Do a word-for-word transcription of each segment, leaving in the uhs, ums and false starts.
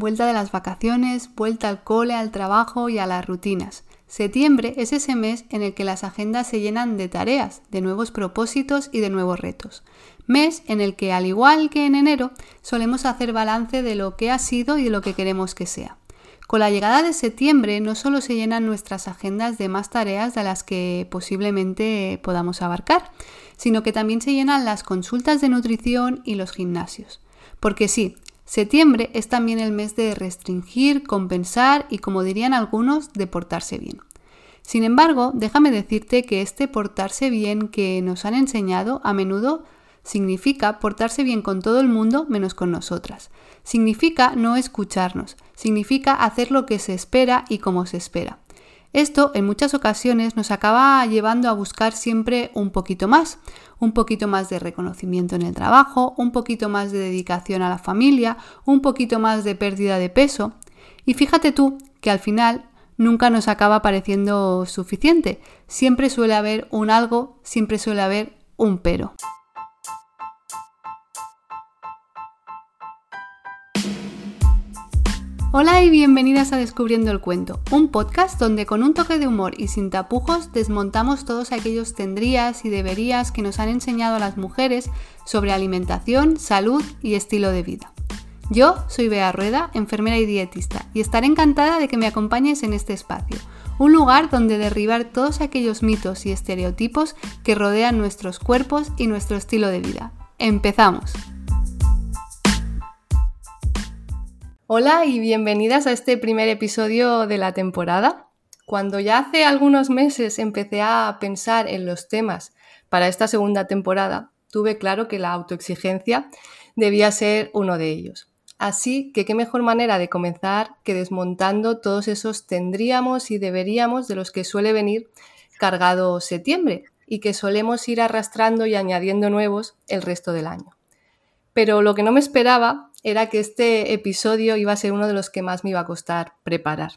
vuelta de las vacaciones, vuelta al cole, al trabajo y a las rutinas. Septiembre es ese mes en el que las agendas se llenan de tareas, de nuevos propósitos y de nuevos retos. Mes en el que, al igual que en enero, solemos hacer balance de lo que ha sido y de lo que queremos que sea. Con la llegada de septiembre no solo se llenan nuestras agendas de más tareas de las que posiblemente podamos abarcar, sino que también se llenan las consultas de nutrición y los gimnasios. Porque sí, septiembre es también el mes de restringir, compensar y, como dirían algunos, de portarse bien. Sin embargo, déjame decirte que este portarse bien que nos han enseñado a menudo significa portarse bien con todo el mundo menos con nosotras. Significa no escucharnos, significa hacer lo que se espera y como se espera. Esto en muchas ocasiones nos acaba llevando a buscar siempre un poquito más, un poquito más de reconocimiento en el trabajo, un poquito más de dedicación a la familia, un poquito más de pérdida de peso. Y fíjate tú que al final nunca nos acaba pareciendo suficiente. Siempre suele haber un algo, siempre suele haber un pero. Hola y bienvenidas a Descubriendo el Cuento, un podcast donde con un toque de humor y sin tapujos desmontamos todos aquellos tendrías y deberías que nos han enseñado a las mujeres sobre alimentación, salud y estilo de vida. Yo soy Bea Rueda, enfermera y dietista, y estaré encantada de que me acompañes en este espacio, un lugar donde derribar todos aquellos mitos y estereotipos que rodean nuestros cuerpos y nuestro estilo de vida. ¡Empezamos! Hola y bienvenidas a este primer episodio de la temporada. Cuando ya hace algunos meses empecé a pensar en los temas para esta segunda temporada, tuve claro que la autoexigencia debía ser uno de ellos. Así que qué mejor manera de comenzar que desmontando todos esos tendríamos y deberíamos de los que suele venir cargado septiembre y que solemos ir arrastrando y añadiendo nuevos el resto del año. Pero lo que no me esperaba era que este episodio iba a ser uno de los que más me iba a costar preparar.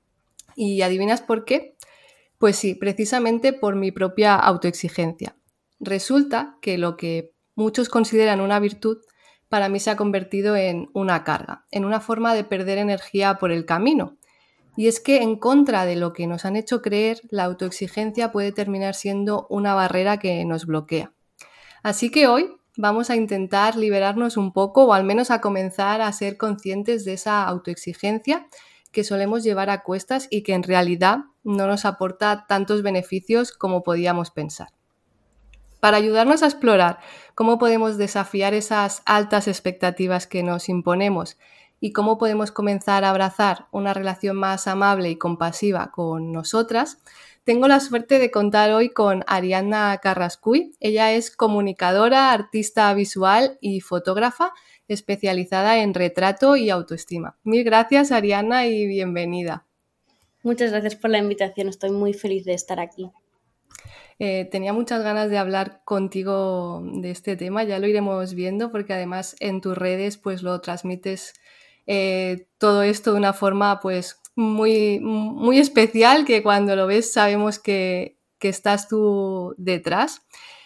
¿Y adivinas por qué? Pues sí, precisamente por mi propia autoexigencia. Resulta que lo que muchos consideran una virtud, para mí se ha convertido en una carga, en una forma de perder energía por el camino. Y es que, en contra de lo que nos han hecho creer, la autoexigencia puede terminar siendo una barrera que nos bloquea. Así que hoy vamos a intentar liberarnos un poco, o al menos a comenzar a ser conscientes de esa autoexigencia que solemos llevar a cuestas y que en realidad no nos aporta tantos beneficios como podíamos pensar. Para ayudarnos a explorar cómo podemos desafiar esas altas expectativas que nos imponemos y cómo podemos comenzar a abrazar una relación más amable y compasiva con nosotras, tengo la suerte de contar hoy con Ariadna Carrascuy. Ella es comunicadora, artista visual y fotógrafa especializada en retrato y autoestima. Mil gracias, Ariadna, y bienvenida. Muchas gracias por la invitación, estoy muy feliz de estar aquí. Eh, tenía muchas ganas de hablar contigo de este tema, ya lo iremos viendo porque además en tus redes pues lo transmites eh, todo esto de una forma pues muy, muy especial que cuando lo ves sabemos que, que estás tú detrás.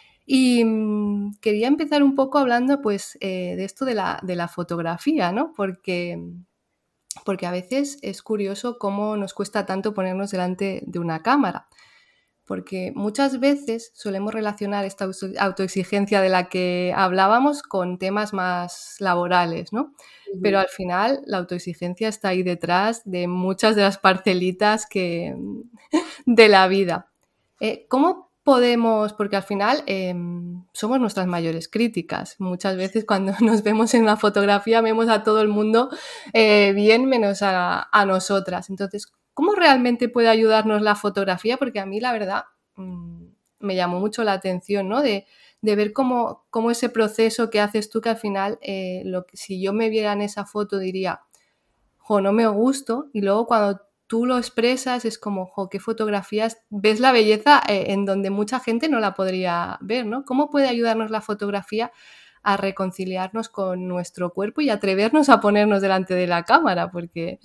Y mmm, quería empezar un poco hablando pues eh, de esto de la, de la fotografía, ¿no? Porque, porque a veces es curioso cómo nos cuesta tanto ponernos delante de una cámara. Porque muchas veces solemos relacionar esta autoexigencia de la que hablábamos con temas más laborales, ¿no? Uh-huh. Pero al final la autoexigencia está ahí detrás de muchas de las parcelitas que, de la vida. Eh, ¿Cómo podemos, porque al final eh, somos nuestras mayores críticas? Muchas veces cuando nos vemos en la fotografía vemos a todo el mundo eh, bien menos a, a nosotras. Entonces, ¿cómo realmente puede ayudarnos la fotografía? Porque a mí, la verdad, mmm, me llamó mucho la atención, ¿no? De, de ver cómo, cómo ese proceso que haces tú, que al final, eh, lo que, si yo me viera en esa foto diría, jo, no me gusto, y luego cuando tú lo expresas es como, jo, qué fotografías, ves la belleza eh, en donde mucha gente no la podría ver, ¿no? ¿Cómo puede ayudarnos la fotografía a reconciliarnos con nuestro cuerpo y atrevernos a ponernos delante de la cámara? Porque...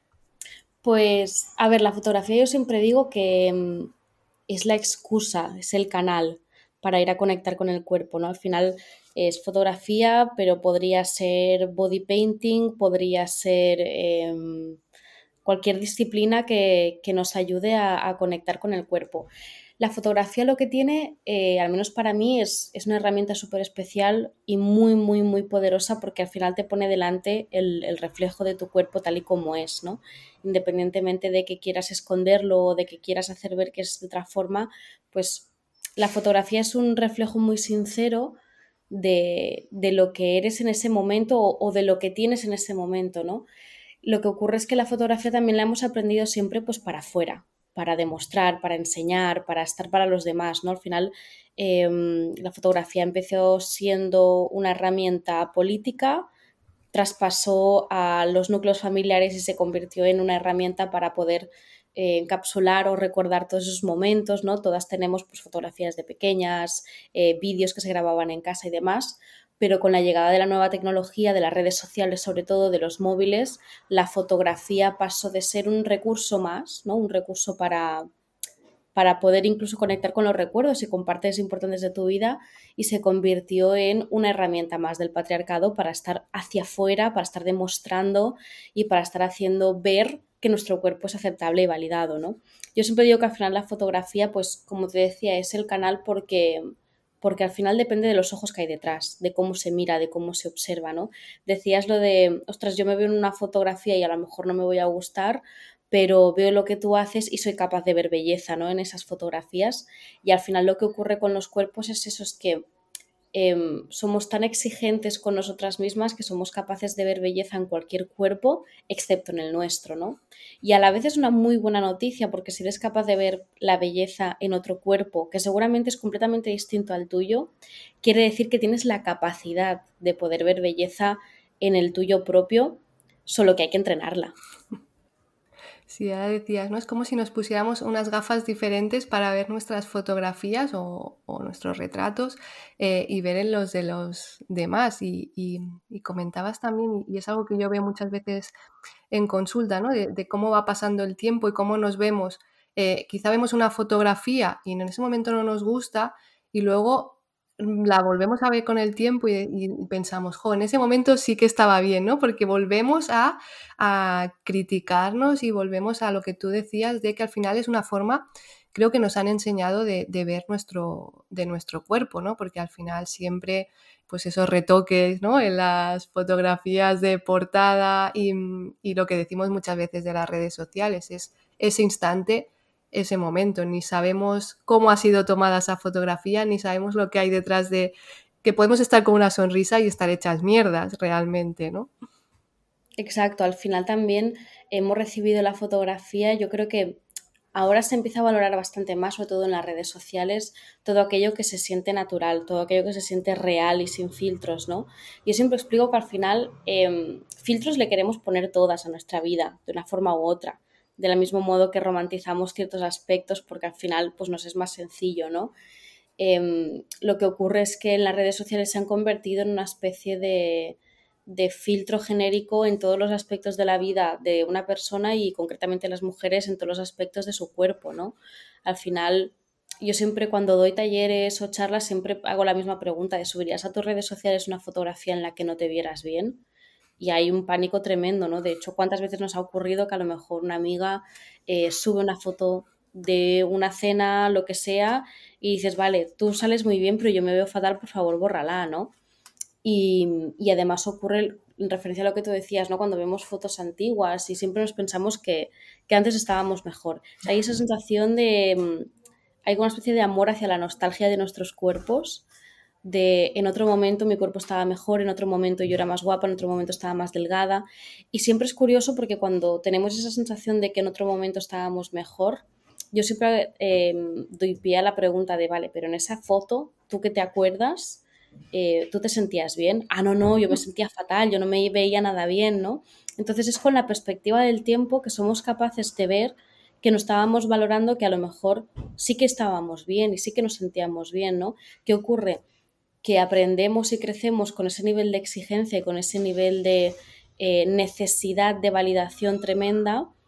Pues, a ver, la fotografía yo siempre digo que es la excusa, es el canal para ir a conectar con el cuerpo, ¿no? Al final es fotografía, pero podría ser body painting, podría ser eh, cualquier disciplina que, que nos ayude a, a conectar con el cuerpo. La fotografía lo que tiene, eh, al menos para mí, es, es una herramienta súper especial y muy, muy, muy poderosa porque al final te pone delante el, el reflejo de tu cuerpo tal y como es, ¿no? Independientemente de que quieras esconderlo o de que quieras hacer ver que es de otra forma, pues la fotografía es un reflejo muy sincero de, de lo que eres en ese momento o, o de lo que tienes en ese momento, ¿no? Lo que ocurre es que la fotografía también la hemos aprendido siempre pues para afuera, para demostrar, para enseñar, para estar para los demás, ¿no? Al final eh, la fotografía empezó siendo una herramienta política, traspasó a los núcleos familiares y se convirtió en una herramienta para poder eh, encapsular o recordar todos esos momentos, ¿no? Todas tenemos pues, fotografías de pequeñas, eh, vídeos que se grababan en casa y demás, pero con la llegada de la nueva tecnología, de las redes sociales, sobre todo de los móviles, la fotografía pasó de ser un recurso más, ¿no? Un recurso para, para poder incluso conectar con los recuerdos y con partes importantes de tu vida y se convirtió en una herramienta más del patriarcado para estar hacia afuera, para estar demostrando y para estar haciendo ver que nuestro cuerpo es aceptable y validado, ¿no? Yo siempre digo que al final la fotografía, pues como te decía, es el canal porque, porque al final depende de los ojos que hay detrás, de cómo se mira, de cómo se observa, ¿no? Decías lo de, ostras, yo me veo en una fotografía y a lo mejor no me voy a gustar, pero veo lo que tú haces y soy capaz de ver belleza, ¿no? En esas fotografías. Y al final lo que ocurre con los cuerpos es eso, es que eh, somos tan exigentes con nosotras mismas que somos capaces de ver belleza en cualquier cuerpo, excepto en el nuestro, ¿no? Y a la vez es una muy buena noticia porque si eres capaz de ver la belleza en otro cuerpo, que seguramente es completamente distinto al tuyo, quiere decir que tienes la capacidad de poder ver belleza en el tuyo propio, solo que hay que entrenarla. Sí, ahora decías, ¿no? Es como si nos pusiéramos unas gafas diferentes para ver nuestras fotografías o, o nuestros retratos eh, y ver en los de los demás. Y, y, y comentabas también, y es algo que yo veo muchas veces en consulta, ¿no? De, de cómo va pasando el tiempo y cómo nos vemos. Eh, quizá vemos una fotografía y en ese momento no nos gusta y luego la volvemos a ver con el tiempo y, y pensamos, jo, en ese momento sí que estaba bien, ¿no? Porque volvemos a, a criticarnos y volvemos a lo que tú decías de que al final es una forma, creo que nos han enseñado de, de ver nuestro, de nuestro cuerpo, ¿no? Porque al final siempre, pues esos retoques, ¿no? En las fotografías de portada y, y lo que decimos muchas veces de las redes sociales es ese instante, ese momento, ni sabemos cómo ha sido tomada esa fotografía, ni sabemos lo que hay detrás de que podemos estar con una sonrisa y estar hechas mierdas realmente, ¿no? Exacto, al final también hemos recibido la fotografía, yo creo que ahora se empieza a valorar bastante más, sobre todo en las redes sociales, todo aquello que se siente natural, todo aquello que se siente real y sin filtros, ¿no? Yo siempre explico que al final eh, filtros le queremos poner todas a nuestra vida, de una forma u otra, del mismo modo que romantizamos ciertos aspectos porque al final pues nos es más sencillo, ¿no? Eh, lo que ocurre es que en las redes sociales se han convertido en una especie de, de filtro genérico en todos los aspectos de la vida de una persona y concretamente las mujeres en todos los aspectos de su cuerpo, ¿no? Al final, yo siempre cuando doy talleres o charlas siempre hago la misma pregunta de ¿subirías a tus redes sociales una fotografía en la que no te vieras bien? Y hay un pánico tremendo, ¿no? De hecho, ¿cuántas veces nos ha ocurrido que a lo mejor una amiga eh, sube una foto de una cena, lo que sea, y dices, vale, tú sales muy bien, pero yo me veo fatal, por favor, bórrala, ¿no? Y, y además ocurre, en referencia a lo que tú decías, ¿no? Cuando vemos fotos antiguas y siempre nos pensamos que, que antes estábamos mejor. O sea, hay esa sensación de... Hay una especie de amor hacia la nostalgia de nuestros cuerpos, de en otro momento mi cuerpo estaba mejor, en otro momento yo era más guapa, en otro momento estaba más delgada. Y siempre es curioso porque cuando tenemos esa sensación de que en otro momento estábamos mejor, yo siempre eh, doy pie a la pregunta de, vale, pero en esa foto, ¿tú qué te acuerdas? Eh, ¿tú te sentías bien? Ah, no, no, yo me sentía fatal, yo no me veía nada bien, ¿no? Entonces es con la perspectiva del tiempo que somos capaces de ver que nos estábamos valorando que a lo mejor sí que estábamos bien y sí que nos sentíamos bien, ¿no? ¿Qué ocurre? Que aprendemos y crecemos con ese nivel de exigencia y con ese nivel de eh, necesidad de validación tremenda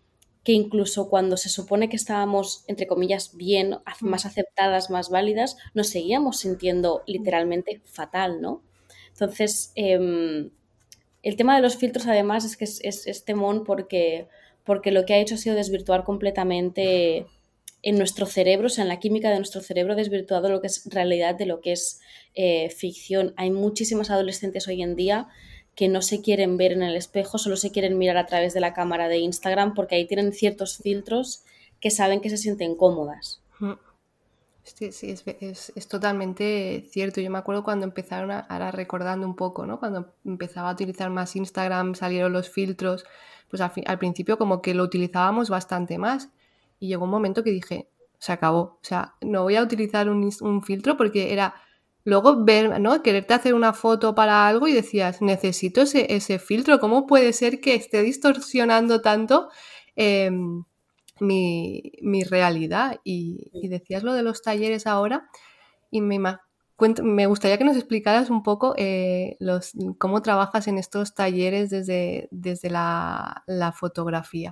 que incluso cuando se supone que estábamos, entre comillas, bien, más aceptadas, más válidas, nos seguíamos sintiendo literalmente fatal, ¿no? Entonces, eh, el tema de los filtros, además, es que es, es, es temón porque, porque lo que ha hecho ha sido desvirtuar completamente en nuestro cerebro, o sea, en la química de nuestro cerebro, desvirtuado lo que es realidad de lo que es eh, ficción. Hay muchísimas adolescentes hoy en día que no se quieren ver en el espejo, solo se quieren mirar a través de la cámara de Instagram porque ahí tienen ciertos filtros que saben que se sienten cómodas. Sí, sí, es, es, es totalmente cierto. Yo me acuerdo cuando empezaron, a, ahora recordando un poco, ¿no? Cuando empezaba a utilizar más Instagram, salieron los filtros, pues al, fi- al principio como que lo utilizábamos bastante más y llegó un momento que dije, se acabó, o sea, no voy a utilizar un, ins- un filtro porque era luego ver, ¿no? Quererte hacer una foto para algo y decías, necesito ese, ese filtro, ¿cómo puede ser que esté distorsionando tanto? em, mi, mi realidad. Y, y decías lo de los talleres ahora y me, ima- cuent- me gustaría que nos explicaras un poco eh, los, cómo trabajas en estos talleres desde, desde la, la fotografía.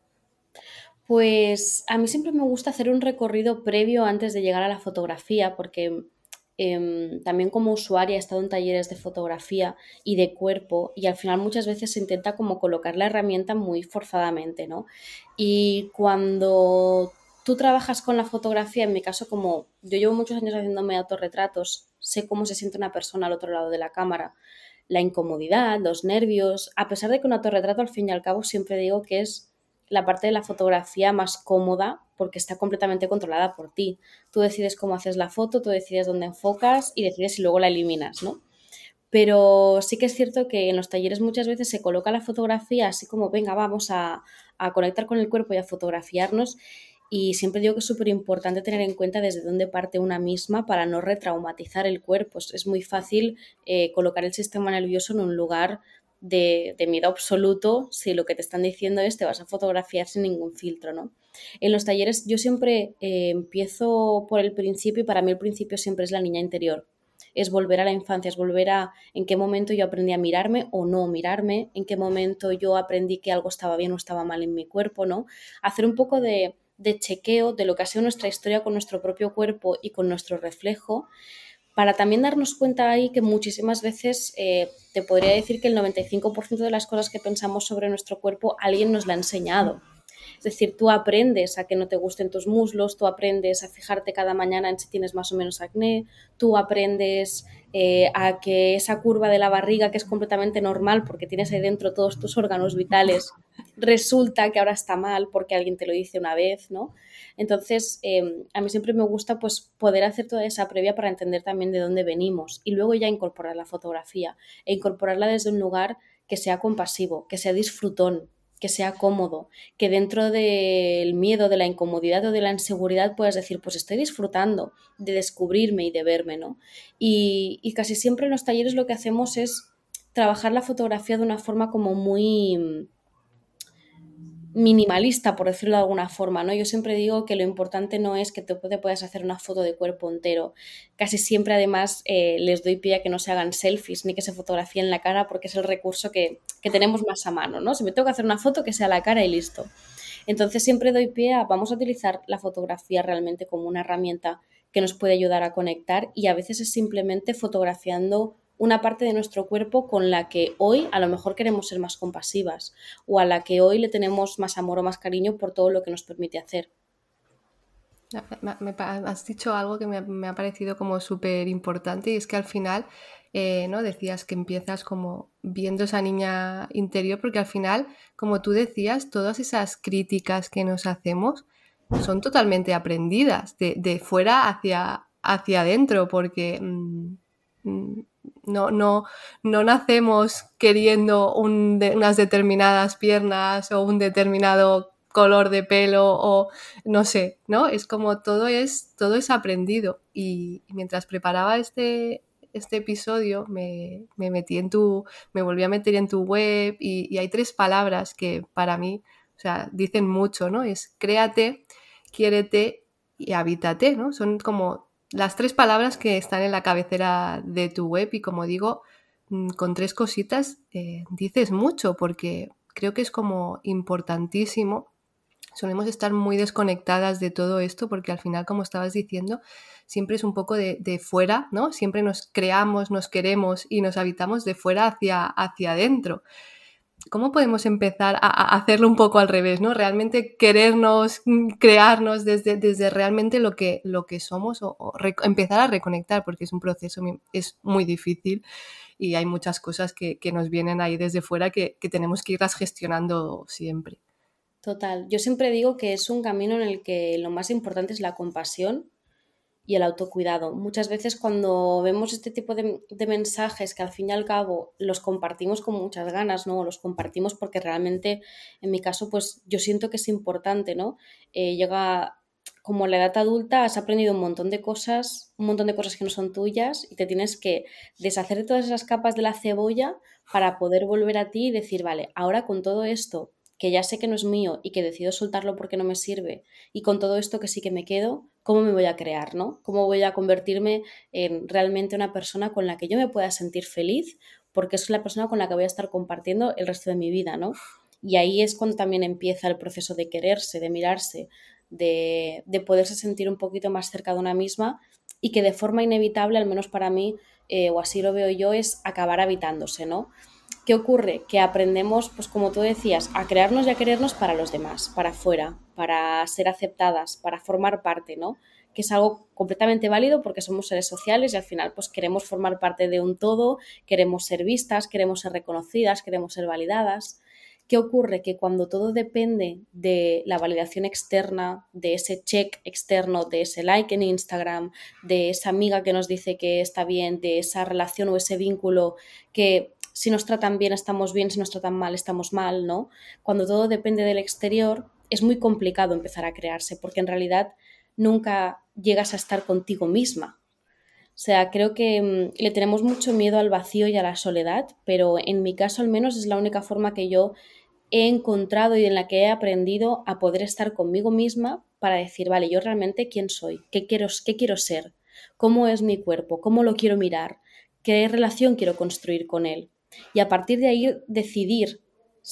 Pues a mí siempre me gusta hacer un recorrido previo antes de llegar a la fotografía, porque em, también como usuaria he estado en talleres de fotografía y de cuerpo y al final muchas veces se intenta como colocar la herramienta muy forzadamente, ¿no? Y cuando tú trabajas con la fotografía, en mi caso como yo llevo muchos años haciéndome autorretratos, sé cómo se siente una persona al otro lado de la cámara, la incomodidad, los nervios, a pesar de que un autorretrato al fin y al cabo siempre digo que es la parte de la fotografía más cómoda porque está completamente controlada por ti. Tú decides cómo haces la foto, tú decides dónde enfocas y decides si luego la eliminas, ¿no? Pero sí que es cierto que en los talleres muchas veces se coloca la fotografía así como, venga, vamos a, a conectar con el cuerpo y a fotografiarnos. Y siempre digo que es súper importante tener en cuenta desde dónde parte una misma para no retraumatizar el cuerpo. Es, es muy fácil eh, colocar el sistema nervioso en un lugar de, de miedo absoluto si lo que te están diciendo es te vas a fotografiar sin ningún filtro, ¿no? En los talleres yo siempre eh, empiezo por el principio y para mí el principio siempre es la niña interior. Es volver a la infancia, es volver a en qué momento yo aprendí a mirarme o no mirarme, en qué momento yo aprendí que algo estaba bien o estaba mal en mi cuerpo, ¿no? Hacer un poco de, de chequeo de lo que ha sido nuestra historia con nuestro propio cuerpo y con nuestro reflejo, para también darnos cuenta ahí que muchísimas veces eh, te podría decir que el noventa y cinco por ciento de las cosas que pensamos sobre nuestro cuerpo alguien nos la ha enseñado. Es decir, tú aprendes a que no te gusten tus muslos, tú aprendes a fijarte cada mañana en si tienes más o menos acné, tú aprendes eh, a que esa curva de la barriga, que es completamente normal porque tienes ahí dentro todos tus órganos vitales, resulta que ahora está mal porque alguien te lo dice una vez, ¿no? Entonces, eh, a mí siempre me gusta pues, poder hacer toda esa previa para entender también de dónde venimos y luego ya incorporar la fotografía e incorporarla desde un lugar que sea compasivo, que sea disfrutón, que sea cómodo, que dentro del miedo, de la incomodidad o de la inseguridad puedas decir, pues estoy disfrutando de descubrirme y de verme, ¿no? Y, y casi siempre en los talleres lo que hacemos es trabajar la fotografía de una forma como muy minimalista, por decirlo de alguna forma, ¿no? Yo siempre digo que lo importante no es que te, te puedas hacer una foto de cuerpo entero. Casi siempre, además, eh, les doy pie a que no se hagan selfies ni que se fotografíen la cara porque es el recurso que, que tenemos más a mano, ¿no? Si me tengo que hacer una foto, que sea la cara y listo. Entonces siempre doy pie a, vamos a utilizar la fotografía realmente como una herramienta que nos puede ayudar a conectar y a veces es simplemente fotografiando una parte de nuestro cuerpo con la que hoy a lo mejor queremos ser más compasivas o a la que hoy le tenemos más amor o más cariño por todo lo que nos permite hacer. Me, me, has dicho algo que me, me ha parecido como súper importante y es que al final, eh, ¿no? Decías que empiezas como viendo esa niña interior porque al final, como tú decías, todas esas críticas que nos hacemos son totalmente aprendidas de, de fuera hacia, hacia adentro porque mmm, no, no, no nacemos queriendo un de, unas determinadas piernas o un determinado color de pelo o no sé, ¿no? Es como todo es, todo es aprendido y, y mientras preparaba este, este episodio me, me metí en tu, me volví a meter en tu web y, y hay tres palabras que para mí, o sea, dicen mucho, ¿no? Es créate, quiérete y habítate, ¿no? Son como las tres palabras que están en la cabecera de tu web y como digo, con tres cositas eh, dices mucho porque creo que es como importantísimo solemos estar muy desconectadas de todo esto porque al final, como estabas diciendo, siempre es un poco de, de fuera, ¿no? Siempre nos creamos, nos queremos y nos habitamos de fuera hacia, hacia adentro. ¿Cómo podemos empezar a, a hacerlo un poco al revés, ¿no? Realmente querernos, crearnos desde, desde realmente lo que, lo que somos o, o re, empezar a reconectar, porque es un proceso, es muy difícil y hay muchas cosas que, que nos vienen ahí desde fuera que, que tenemos que irlas gestionando siempre. Total. Yo siempre digo que es un camino en el que lo más importante es la compasión y el autocuidado. Muchas veces cuando vemos este tipo de, de mensajes que al fin y al cabo los compartimos con muchas ganas, ¿no? Los compartimos porque realmente, en mi caso, pues yo siento que es importante, ¿no? Eh, llega como la edad adulta, has aprendido un montón de cosas, un montón de cosas que no son tuyas y te tienes que deshacer de todas esas capas de la cebolla para poder volver a ti y decir, vale, ahora con todo esto que ya sé que no es mío y que decido soltarlo porque no me sirve, y con todo esto que sí que me quedo, ¿cómo me voy a crear, ¿no? ¿Cómo voy a convertirme en realmente una persona con la que yo me pueda sentir feliz? Porque es la persona con la que voy a estar compartiendo el resto de mi vida, ¿no? Y ahí es cuando también empieza el proceso de quererse, de mirarse, de, de poderse sentir un poquito más cerca de una misma y que de forma inevitable, al menos para mí, eh, o así lo veo yo, es acabar habitándose, ¿no? ¿Qué ocurre? Que aprendemos, pues como tú decías, a crearnos y a querernos para los demás, para afuera, para ser aceptadas, para formar parte, ¿no? Que es algo completamente válido porque somos seres sociales y al final pues queremos formar parte de un todo, queremos ser vistas, queremos ser reconocidas, queremos ser validadas. ¿Qué ocurre? Que cuando todo depende de la validación externa, de ese check externo, de ese like en Instagram, de esa amiga que nos dice que está bien, de esa relación o ese vínculo que si nos tratan bien estamos bien, si nos tratan mal estamos mal, ¿no? Cuando todo depende del exterior es muy complicado empezar a crearse porque en realidad nunca llegas a estar contigo misma. O sea, creo que mmm, le tenemos mucho miedo al vacío y a la soledad, pero en mi caso al menos es la única forma que yo he encontrado y en la que he aprendido a poder estar conmigo misma para decir, vale, yo realmente quién soy, qué quiero, qué quiero ser, cómo es mi cuerpo, cómo lo quiero mirar, qué relación quiero construir con él. Y a partir de ahí decidir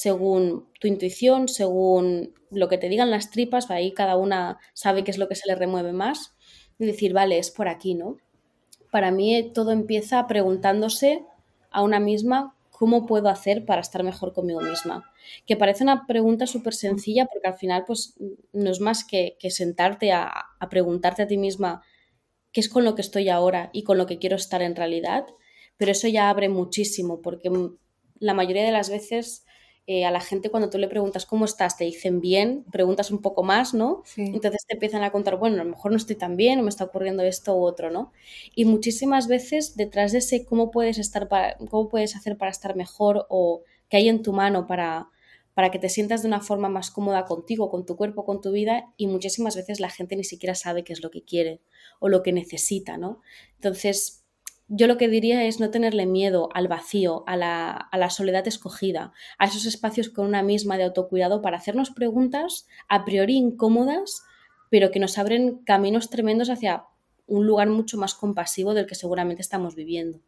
según tu intuición, según lo que te digan las tripas, ahí cada una sabe qué es lo que se le remueve más, y decir, vale, es por aquí, ¿no? Para mí todo empieza preguntándose a una misma cómo puedo hacer para estar mejor conmigo misma. Que parece una pregunta súper sencilla porque al final pues no es más que, que sentarte a, a preguntarte a ti misma qué es con lo que estoy ahora y con lo que quiero estar en realidad, pero eso ya abre muchísimo porque la mayoría de las veces eh, a la gente cuando tú le preguntas cómo estás te dicen bien, preguntas un poco más, ¿no? Sí. Entonces te empiezan a contar, bueno, a lo mejor no estoy tan bien o me está ocurriendo esto u otro, ¿no? Y muchísimas veces detrás de ese cómo puedes estar para, cómo puedes hacer para estar mejor o qué hay en tu mano para, para que te sientas de una forma más cómoda contigo, con tu cuerpo, con tu vida, y muchísimas veces la gente ni siquiera sabe qué es lo que quiere o lo que necesita, ¿no? Entonces, yo lo que diría es no tenerle miedo al vacío, a la, a la soledad escogida, a esos espacios con una misma de autocuidado para hacernos preguntas a priori incómodas, pero que nos abren caminos tremendos hacia un lugar mucho más compasivo del que seguramente estamos viviendo.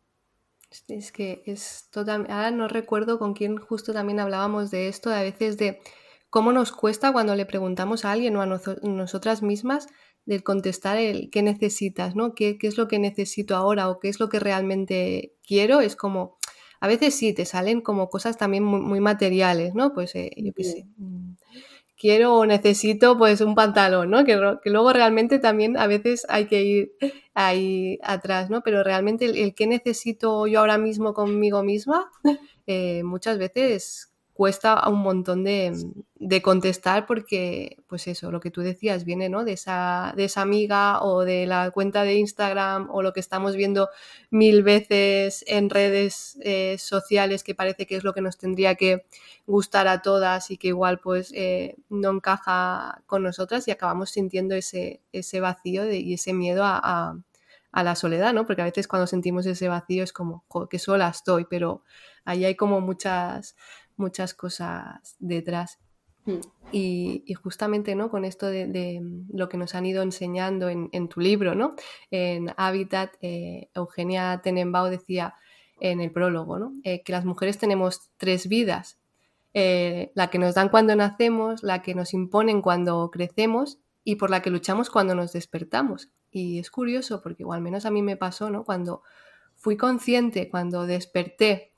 Es que es totalmente... Ahora no recuerdo con quién justo también hablábamos de esto, a veces de cómo nos cuesta cuando le preguntamos a alguien o a noso- nosotras mismas del contestar el qué necesitas, ¿no? ¿Qué, qué es lo que necesito ahora o qué es lo que realmente quiero? Es como, a veces sí, te salen como cosas también muy, muy materiales, ¿no? Pues eh, yo qué sé, mm, quiero o necesito pues un pantalón, ¿no? Que, ro- que luego realmente también a veces hay que ir ahí atrás, ¿no? Pero realmente el, el qué necesito yo ahora mismo conmigo misma, eh, muchas veces cuesta un montón de, de contestar porque, pues eso, lo que tú decías viene, ¿no? De esa, de esa amiga o de la cuenta de Instagram o lo que estamos viendo mil veces en redes eh, sociales que parece que es lo que nos tendría que gustar a todas y que igual pues eh, no encaja con nosotras y acabamos sintiendo ese, ese vacío de, y ese miedo a, a, a la soledad, ¿no? Porque a veces cuando sentimos ese vacío es como, jo, que sola estoy, pero ahí hay como muchas, muchas cosas detrás. Mm. Y, y justamente, ¿no? Con esto de, de lo que nos han ido enseñando en, en tu libro, ¿no? En Hábitat, eh, Eugenia Tenenbaum decía en el prólogo, ¿no? Eh, que las mujeres tenemos tres vidas. eh, la que nos dan cuando nacemos, la que nos imponen cuando crecemos y por la que luchamos cuando nos despertamos. Y es curioso porque, o al menos a mí me pasó, ¿no? Cuando fui consciente, cuando desperté,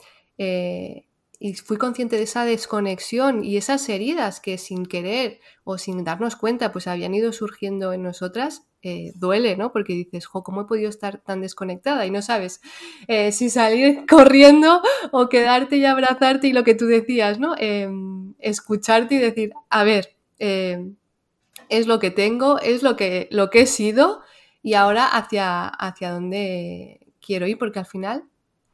eh, y fui consciente de esa desconexión y esas heridas que sin querer o sin darnos cuenta pues habían ido surgiendo en nosotras, eh, duele, ¿no? Porque dices, jo, ¿cómo he podido estar tan desconectada? Y no sabes eh, si salir corriendo o quedarte y abrazarte y lo que tú decías, ¿no? Eh, escucharte y decir, a ver, eh, es lo que tengo, es lo que, lo que he sido y ahora hacia, hacia dónde quiero ir, porque al final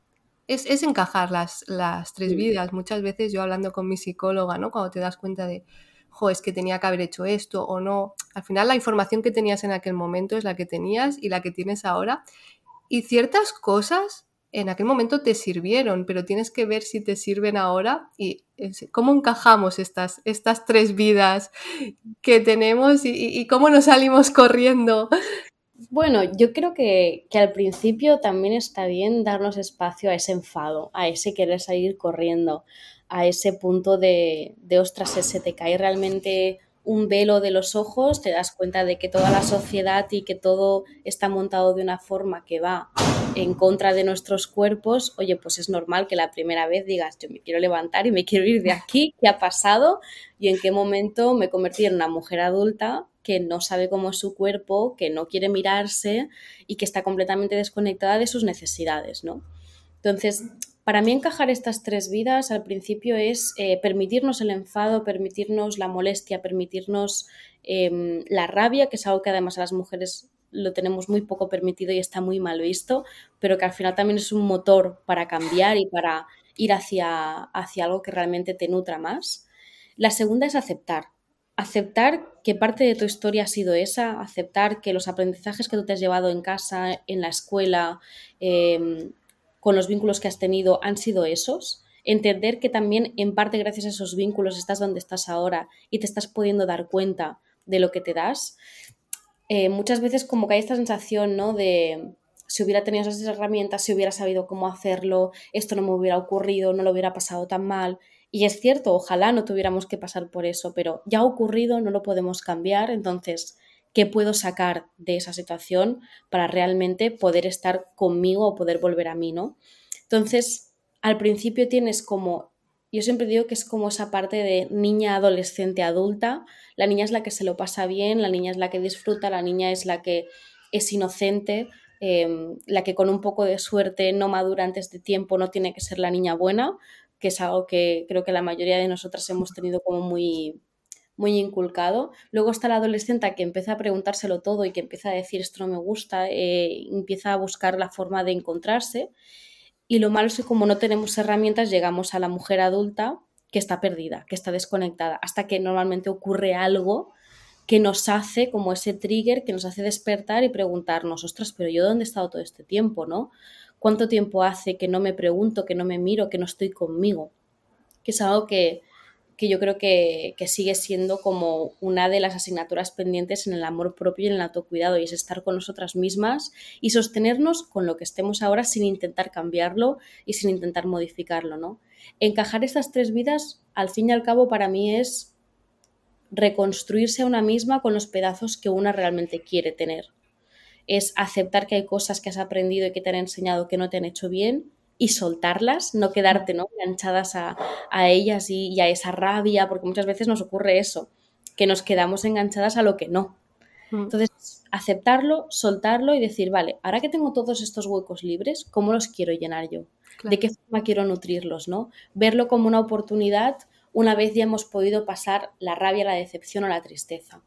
es, es encajar las, las tres Mm. vidas. Muchas veces yo hablando con mi psicóloga, ¿no? Cuando te das cuenta de, jo, es que tenía que haber hecho esto o no. Al final la información que tenías en aquel momento es la que tenías y la que tienes ahora. Y ciertas cosas en aquel momento te sirvieron, pero tienes que ver si te sirven ahora y es, cómo encajamos estas, estas tres vidas que tenemos y, y, y cómo nos salimos corriendo. Bueno, yo creo que, que al principio también está bien darnos espacio a ese enfado, a ese querer salir corriendo, a ese punto de, de ostras, se se te cae realmente un velo de los ojos, te das cuenta de que toda la sociedad y que todo está montado de una forma que va en contra de nuestros cuerpos. Oye, pues es normal que la primera vez digas, yo me quiero levantar y me quiero ir de aquí, ¿qué ha pasado? Y en qué momento me convertí en una mujer adulta que no sabe cómo es su cuerpo, que no quiere mirarse y que está completamente desconectada de sus necesidades, ¿no? Entonces, para mí encajar estas tres vidas al principio es eh, permitirnos el enfado, permitirnos la molestia, permitirnos eh, la rabia, que es algo que además a las mujeres lo tenemos muy poco permitido y está muy mal visto, pero que al final también es un motor para cambiar y para ir hacia, hacia algo que realmente te nutra más. La segunda es aceptar. Aceptar que parte de tu historia ha sido esa, aceptar que los aprendizajes que tú te has llevado en casa, en la escuela, eh, con los vínculos que has tenido han sido esos. Entender que también en parte gracias a esos vínculos estás donde estás ahora y te estás pudiendo dar cuenta de lo que te das. Eh, muchas veces como que hay esta sensación, ¿no? De si hubiera tenido esas herramientas, si hubiera sabido cómo hacerlo, esto no me hubiera ocurrido, no lo hubiera pasado tan mal. Y es cierto, ojalá no tuviéramos que pasar por eso, pero ya ha ocurrido, no lo podemos cambiar, entonces, ¿qué puedo sacar de esa situación para realmente poder estar conmigo o poder volver a mí, ¿no? Entonces, al principio tienes como, yo siempre digo que es como esa parte de niña, adolescente, adulta. La niña es la que se lo pasa bien, la niña es la que disfruta, la niña es la que es inocente, eh, la que con un poco de suerte no madura antes de tiempo, no tiene que ser la niña buena, que es algo que creo que la mayoría de nosotras hemos tenido como muy, muy inculcado. Luego está la adolescente que empieza a preguntárselo todo y que empieza a decir esto no me gusta, eh, empieza a buscar la forma de encontrarse. Y lo malo es que como no tenemos herramientas, llegamos a la mujer adulta que está perdida, que está desconectada, hasta que normalmente ocurre algo que nos hace como ese trigger, que nos hace despertar y preguntarnos, ostras, pero yo dónde he estado todo este tiempo, ¿no? ¿Cuánto tiempo hace que no me pregunto, que no me miro, que no estoy conmigo? Que es algo que, que yo creo que, que sigue siendo como una de las asignaturas pendientes en el amor propio y en el autocuidado, y es estar con nosotras mismas y sostenernos con lo que estemos ahora sin intentar cambiarlo y sin intentar modificarlo, ¿no? Encajar estas tres vidas, al fin y al cabo, para mí es reconstruirse a una misma con los pedazos que una realmente quiere tener. Es aceptar que hay cosas que has aprendido y que te han enseñado que no te han hecho bien y soltarlas, no quedarte, ¿no?, enganchadas a, a ellas y, y a esa rabia, porque muchas veces nos ocurre eso, que nos quedamos enganchadas a lo que no. Entonces, aceptarlo, soltarlo y decir, vale, ahora que tengo todos estos huecos libres, ¿cómo los quiero llenar yo? Claro. ¿De qué forma quiero nutrirlos, no? Verlo como una oportunidad una vez ya hemos podido pasar la rabia, la decepción o la tristeza.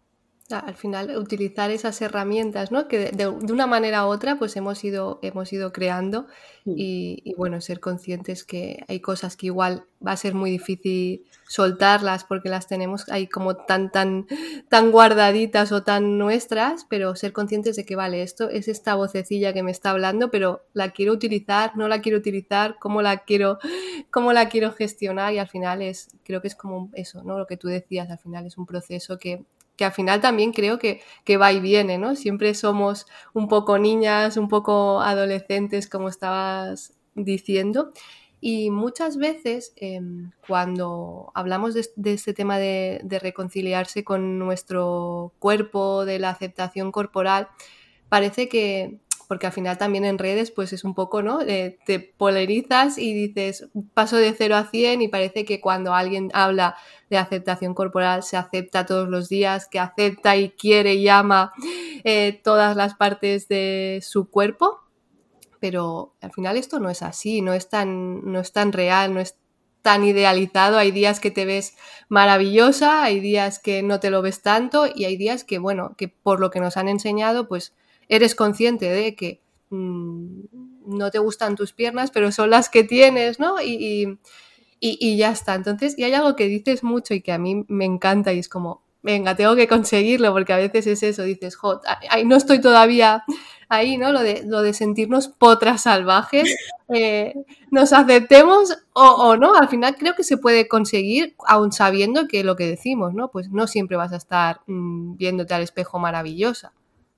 Al final utilizar esas herramientas, ¿no?, que de, de, de una manera u otra pues hemos ido, hemos ido creando y, y bueno, ser conscientes que hay cosas que igual va a ser muy difícil soltarlas porque las tenemos ahí como tan, tan, tan guardaditas o tan nuestras, pero ser conscientes de que vale, esto es esta vocecilla que me está hablando, pero la quiero utilizar, no la quiero utilizar, cómo la quiero, cómo la quiero gestionar, y al final es, creo que es como eso, ¿no?, lo que tú decías, al final es un proceso que que al final también creo que, que va y viene, ¿no? Siempre somos un poco niñas, un poco adolescentes, como estabas diciendo. Y muchas veces eh, cuando hablamos de, de este tema de, de reconciliarse con nuestro cuerpo, de la aceptación corporal, parece que, porque al final también en redes pues es un poco, ¿no? Eh, te polarizas y dices, paso de cero a cien y parece que cuando alguien habla de aceptación corporal se acepta todos los días, que acepta y quiere y ama eh, todas las partes de su cuerpo. Pero al final esto no es así, no es tan, no es tan real, no es tan idealizado. Hay días que te ves maravillosa, hay días que no te lo ves tanto y hay días que, bueno, que por lo que nos han enseñado, pues eres consciente de que mmm, no te gustan tus piernas, pero son las que tienes, ¿no? Y, y, y, y ya está. Entonces, y hay algo que dices mucho y que a mí me encanta y es como, venga, tengo que conseguirlo, porque a veces es eso, dices, jo, ay, no estoy todavía ahí, ¿no? Lo de, lo de sentirnos potras salvajes, eh, nos aceptemos o, o no, al final creo que se puede conseguir, aun sabiendo que lo que decimos, ¿no? Pues no siempre vas a estar mmm, viéndote al espejo maravillosa.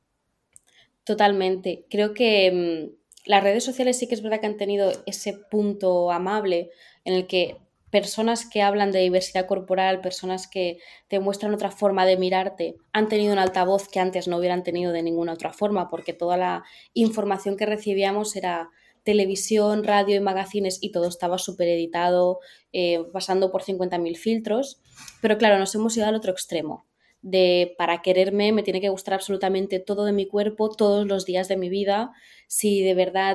Totalmente. Creo que mmm, las redes sociales sí que es verdad que han tenido ese punto amable en el que personas que hablan de diversidad corporal, personas que te muestran otra forma de mirarte, han tenido un altavoz que antes no hubieran tenido de ninguna otra forma, porque toda la información que recibíamos era televisión, radio y magazines y todo estaba súper editado, eh, pasando por cincuenta mil filtros. Pero claro, nos hemos ido al otro extremo de para quererme me tiene que gustar absolutamente todo de mi cuerpo todos los días de mi vida. Si de verdad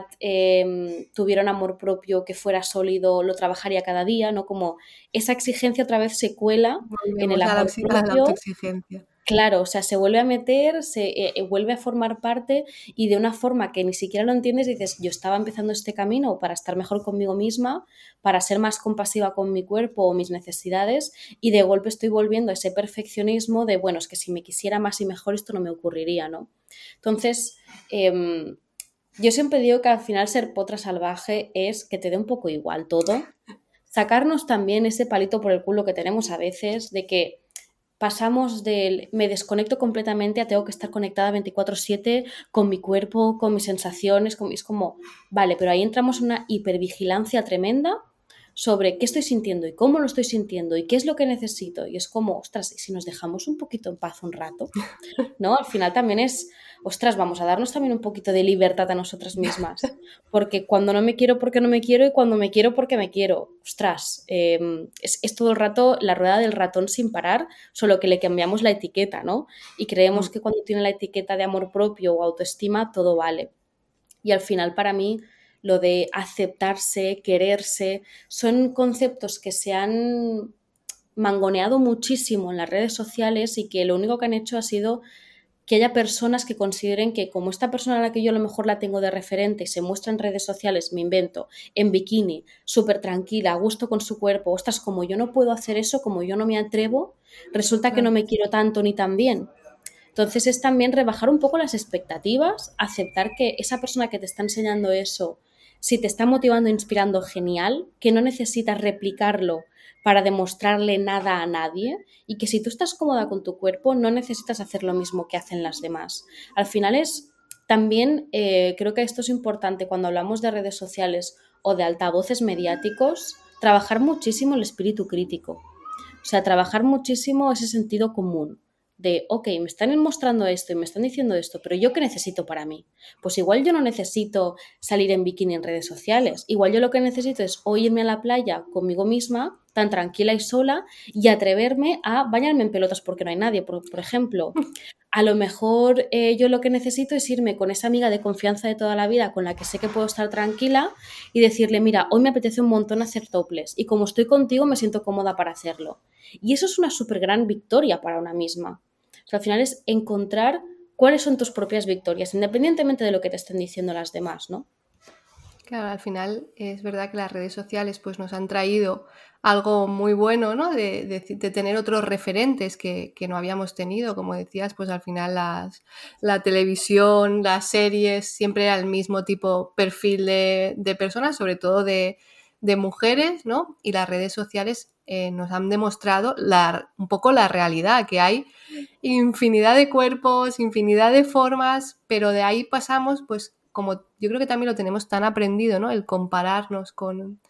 eh, tuviera un amor propio que fuera sólido, lo trabajaría cada día, ¿no? Como esa exigencia otra vez se cuela en el Volvemos a la, amor a la propio. autoexigencia. Claro, o sea, se vuelve a meter, se eh, vuelve a formar parte y de una forma que ni siquiera lo entiendes, dices, yo estaba empezando este camino para estar mejor conmigo misma, para ser más compasiva con mi cuerpo o mis necesidades y de golpe estoy volviendo a ese perfeccionismo de, bueno, es que si me quisiera más y mejor esto no me ocurriría, ¿no? Entonces, eh, yo siempre digo que al final ser potra salvaje es que te dé un poco igual todo, sacarnos también ese palito por el culo que tenemos a veces de que pasamos del me desconecto completamente a tengo que estar conectada veinticuatro siete con mi cuerpo, con mis sensaciones, con mis como, vale, pero ahí entramos en una hipervigilancia tremenda sobre qué estoy sintiendo y cómo lo estoy sintiendo y qué es lo que necesito. Y es como, ostras, si nos dejamos un poquito en paz un rato, ¿no? Al final también es, ostras, vamos a darnos también un poquito de libertad a nosotras mismas, porque cuando no me quiero porque no me quiero y cuando me quiero porque me quiero, ostras, eh, es, es todo el rato la rueda del ratón sin parar, solo que le cambiamos la etiqueta, ¿no? Y creemos que cuando tiene la etiqueta de amor propio o autoestima, todo vale. Y al final para mí lo de aceptarse, quererse, son conceptos que se han mangoneado muchísimo en las redes sociales y que lo único que han hecho ha sido que haya personas que consideren que como esta persona a la que yo a lo mejor la tengo de referente y se muestra en redes sociales, me invento, en bikini, súper tranquila, a gusto con su cuerpo, ostras, como yo no puedo hacer eso, como yo no me atrevo, resulta que no me quiero tanto ni tan bien. Entonces es también rebajar un poco las expectativas, aceptar que esa persona que te está enseñando eso, si te está motivando e inspirando, genial, que no necesitas replicarlo para demostrarle nada a nadie y que si tú estás cómoda con tu cuerpo no necesitas hacer lo mismo que hacen las demás. Al final es también, eh, creo que esto es importante cuando hablamos de redes sociales o de altavoces mediáticos, trabajar muchísimo el espíritu crítico. O sea, trabajar muchísimo ese sentido común de, ok, me están mostrando esto y me están diciendo esto, pero ¿yo qué necesito para mí? Pues igual yo no necesito salir en bikini en redes sociales, igual yo lo que necesito es o irme a la playa conmigo misma, tan tranquila y sola, y atreverme a bañarme en pelotas porque no hay nadie, por, por ejemplo. A lo mejor eh, yo lo que necesito es irme con esa amiga de confianza de toda la vida con la que sé que puedo estar tranquila y decirle, mira, hoy me apetece un montón hacer toples y como estoy contigo me siento cómoda para hacerlo. Y eso es una súper gran victoria para una misma. O sea, al final es encontrar cuáles son tus propias victorias, independientemente de lo que te estén diciendo las demás, ¿no? Claro, al final es verdad que las redes sociales pues, nos han traído algo muy bueno, ¿no? De, de, de tener otros referentes que, que, no habíamos tenido, como decías, pues al final las, la televisión, las series, siempre era el mismo tipo perfil de, de personas, sobre todo de, de mujeres, ¿no? Y las redes sociales eh, nos han demostrado la, un poco la realidad, que hay infinidad de cuerpos, infinidad de formas, pero de ahí pasamos, pues como yo creo que también lo tenemos tan aprendido, ¿no? El compararnos con,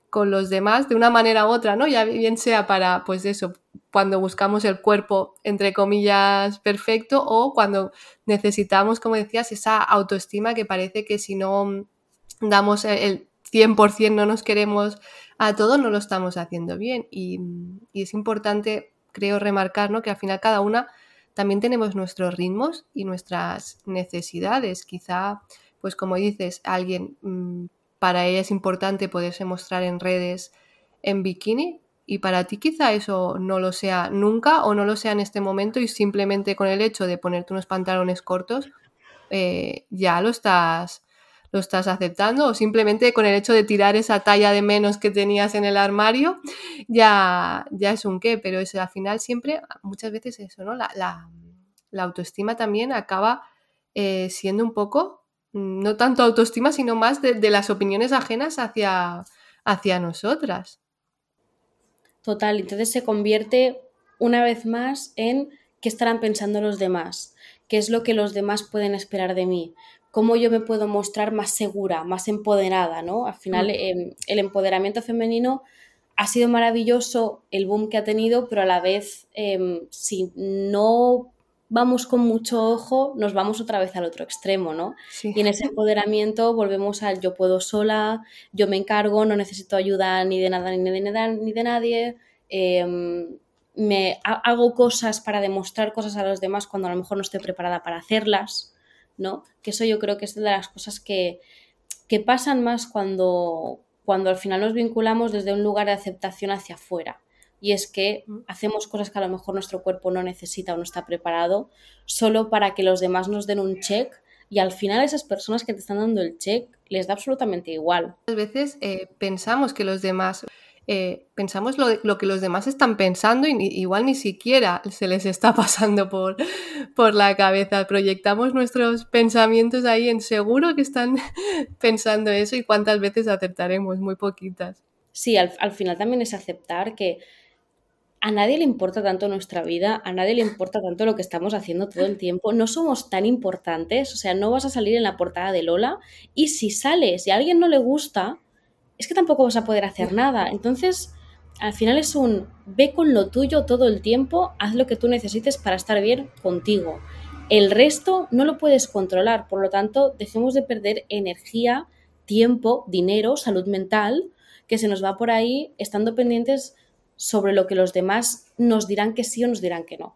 con los demás de una manera u otra, ¿no? Ya bien sea para, pues eso, cuando buscamos el cuerpo, entre comillas, perfecto, o cuando necesitamos, como decías, esa autoestima que parece que si no damos el cien por ciento, no nos queremos a todo, no lo estamos haciendo bien. Y, y es importante, creo, remarcar, ¿no?, que al final cada una también tenemos nuestros ritmos y nuestras necesidades. Quizá, pues como dices, alguien, mmm, para ella es importante poderse mostrar en redes en bikini, y para ti quizá eso no lo sea nunca o no lo sea en este momento, y simplemente con el hecho de ponerte unos pantalones cortos eh, ya lo estás, lo estás aceptando, o simplemente con el hecho de tirar esa talla de menos que tenías en el armario ya, ya es un qué, pero es, al final siempre, muchas veces eso, ¿no? La, la, la autoestima también acaba eh, siendo un poco, no tanto autoestima, sino más de, de las opiniones ajenas hacia, hacia nosotras. Total, entonces se convierte una vez más en qué estarán pensando los demás, qué es lo que los demás pueden esperar de mí, cómo yo me puedo mostrar más segura, más empoderada, ¿no? Al final, Mm. eh, el empoderamiento femenino ha sido maravilloso el boom que ha tenido, pero a la vez, eh, si no vamos con mucho ojo, nos vamos otra vez al otro extremo, ¿no? Sí. Y en ese empoderamiento volvemos al yo puedo sola, yo me encargo, no necesito ayuda ni de nada ni de, nada, ni de nadie, eh, me hago cosas para demostrar cosas a los demás cuando a lo mejor no estoy preparada para hacerlas, ¿no? Que eso yo creo que es de las cosas que, que pasan más cuando, cuando al final nos vinculamos desde un lugar de aceptación hacia afuera. Y es que hacemos cosas que a lo mejor nuestro cuerpo no necesita o no está preparado solo para que los demás nos den un check, y al final esas personas que te están dando el check les da absolutamente igual. Muchas veces eh, pensamos que los demás, eh, pensamos lo, lo que los demás están pensando y ni, igual ni siquiera se les está pasando por, por la cabeza. Proyectamos nuestros pensamientos ahí en seguro que están pensando eso, y cuántas veces acertaremos, muy poquitas. Sí, al, al final también es aceptar que a nadie le importa tanto nuestra vida, a nadie le importa tanto lo que estamos haciendo todo el tiempo, no somos tan importantes, o sea, no vas a salir en la portada de Lola, y si sales y a alguien no le gusta, es que tampoco vas a poder hacer nada. Entonces, al final es un ve con lo tuyo todo el tiempo, haz lo que tú necesites para estar bien contigo. El resto no lo puedes controlar, por lo tanto, dejemos de perder energía, tiempo, dinero, salud mental, que se nos va por ahí estando pendientes sobre lo que los demás nos dirán que sí o nos dirán que no.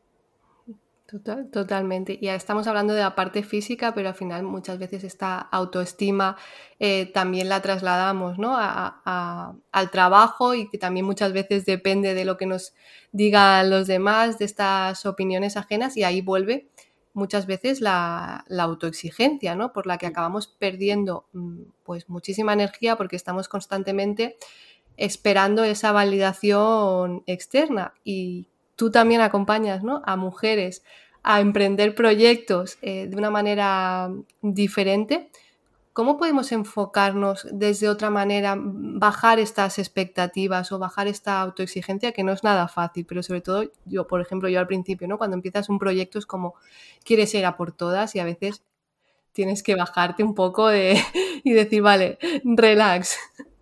Total, totalmente. Ya estamos hablando de la parte física, pero al final muchas veces esta autoestima eh, también la trasladamos, ¿no?, a, a, al trabajo, y que también muchas veces depende de lo que nos digan los demás, de estas opiniones ajenas, y ahí vuelve muchas veces la, la autoexigencia, ¿no?, por la que acabamos perdiendo pues muchísima energía, porque estamos constantemente esperando esa validación externa. Y tú también acompañas, ¿no?, a mujeres a emprender proyectos eh, de una manera diferente. ¿Cómo podemos enfocarnos desde otra manera, bajar estas expectativas o bajar esta autoexigencia, que no es nada fácil? Pero sobre todo yo, por ejemplo, yo al principio, ¿no?, cuando empiezas un proyecto es como quieres ir a por todas, y a veces tienes que bajarte un poco de, y decir, vale, relax.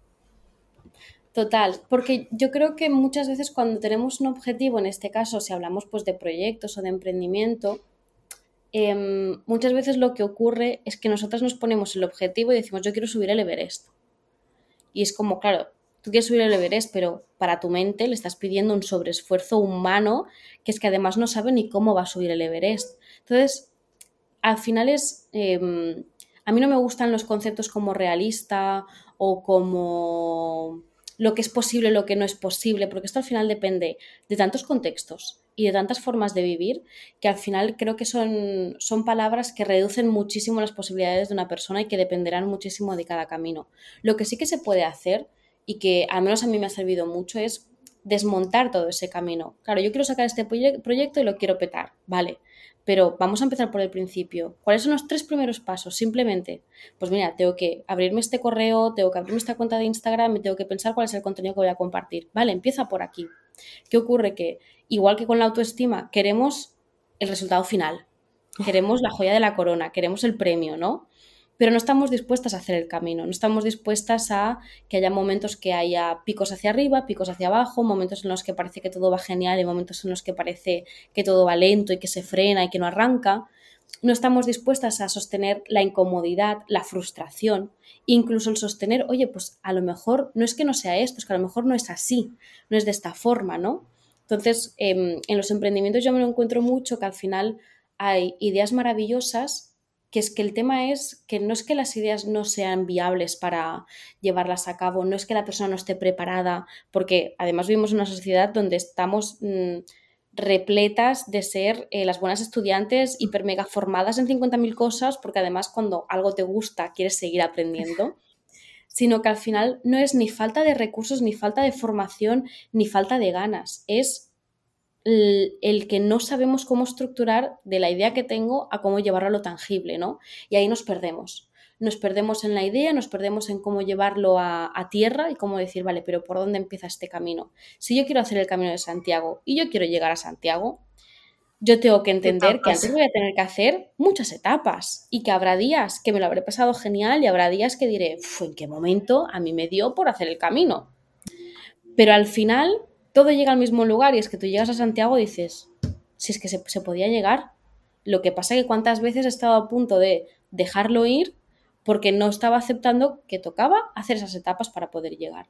Total, porque yo creo que muchas veces cuando tenemos un objetivo, en este caso si hablamos pues de proyectos o de emprendimiento, eh, muchas veces lo que ocurre es que nosotras nos ponemos el objetivo y decimos yo quiero subir el Everest. Y es como, claro, tú quieres subir el Everest, pero para tu mente le estás pidiendo un sobreesfuerzo humano que es que además no sabe ni cómo va a subir el Everest. Entonces, al final es... Eh, a mí no me gustan los conceptos como realista o como lo que es posible, lo que no es posible, porque esto al final depende de tantos contextos y de tantas formas de vivir, que al final creo que son, son palabras que reducen muchísimo las posibilidades de una persona y que dependerán muchísimo de cada camino. Lo que sí que se puede hacer, y que al menos a mí me ha servido mucho, es desmontar todo ese camino. Claro, yo quiero sacar este proyecto y lo quiero petar, vale, pero vamos a empezar por el principio. ¿Cuáles son los tres primeros pasos? Simplemente, pues mira, tengo que abrirme este correo, tengo que abrirme esta cuenta de Instagram y tengo que pensar cuál es el contenido que voy a compartir. Vale, empieza por aquí. ¿Qué ocurre? Que, igual que con la autoestima, queremos el resultado final. Queremos la joya de la corona, queremos el premio, ¿no? pero no estamos dispuestas a hacer el camino, no estamos dispuestas a que haya momentos que haya picos hacia arriba, picos hacia abajo, momentos en los que parece que todo va genial y momentos en los que parece que todo va lento y que se frena y que no arranca. No estamos dispuestas a sostener la incomodidad, la frustración, incluso el sostener, oye, pues a lo mejor no es que no sea esto, es que a lo mejor no es así, no es de esta forma, ¿no? Entonces, eh, en los emprendimientos yo me lo encuentro mucho que al final hay ideas maravillosas, que es que el tema es que no es que las ideas no sean viables para llevarlas a cabo, no es que la persona no esté preparada, porque además vivimos en una sociedad donde estamos mmm, repletas de ser eh, las buenas estudiantes hiper mega formadas en cincuenta mil cosas, porque además cuando algo te gusta quieres seguir aprendiendo, sino que al final no es ni falta de recursos, ni falta de formación, ni falta de ganas, es el, el que no sabemos cómo estructurar de la idea que tengo a cómo llevarlo a lo tangible, ¿no? Y ahí nos perdemos. Nos perdemos en la idea, nos perdemos en cómo llevarlo a, a tierra y cómo decir, vale, pero ¿por dónde empieza este camino? Si yo quiero hacer el camino de Santiago y yo quiero llegar a Santiago, yo tengo que entender que antes voy a tener que hacer muchas etapas y que habrá días que me lo habré pasado genial y habrá días que diré, ¿en qué momento a mí me dio por hacer el camino? Pero al final todo llega al mismo lugar y es que tú llegas a Santiago y dices, si es que se, se podía llegar. Lo que pasa es que cuántas veces he estado a punto de dejarlo ir porque no estaba aceptando que tocaba hacer esas etapas para poder llegar.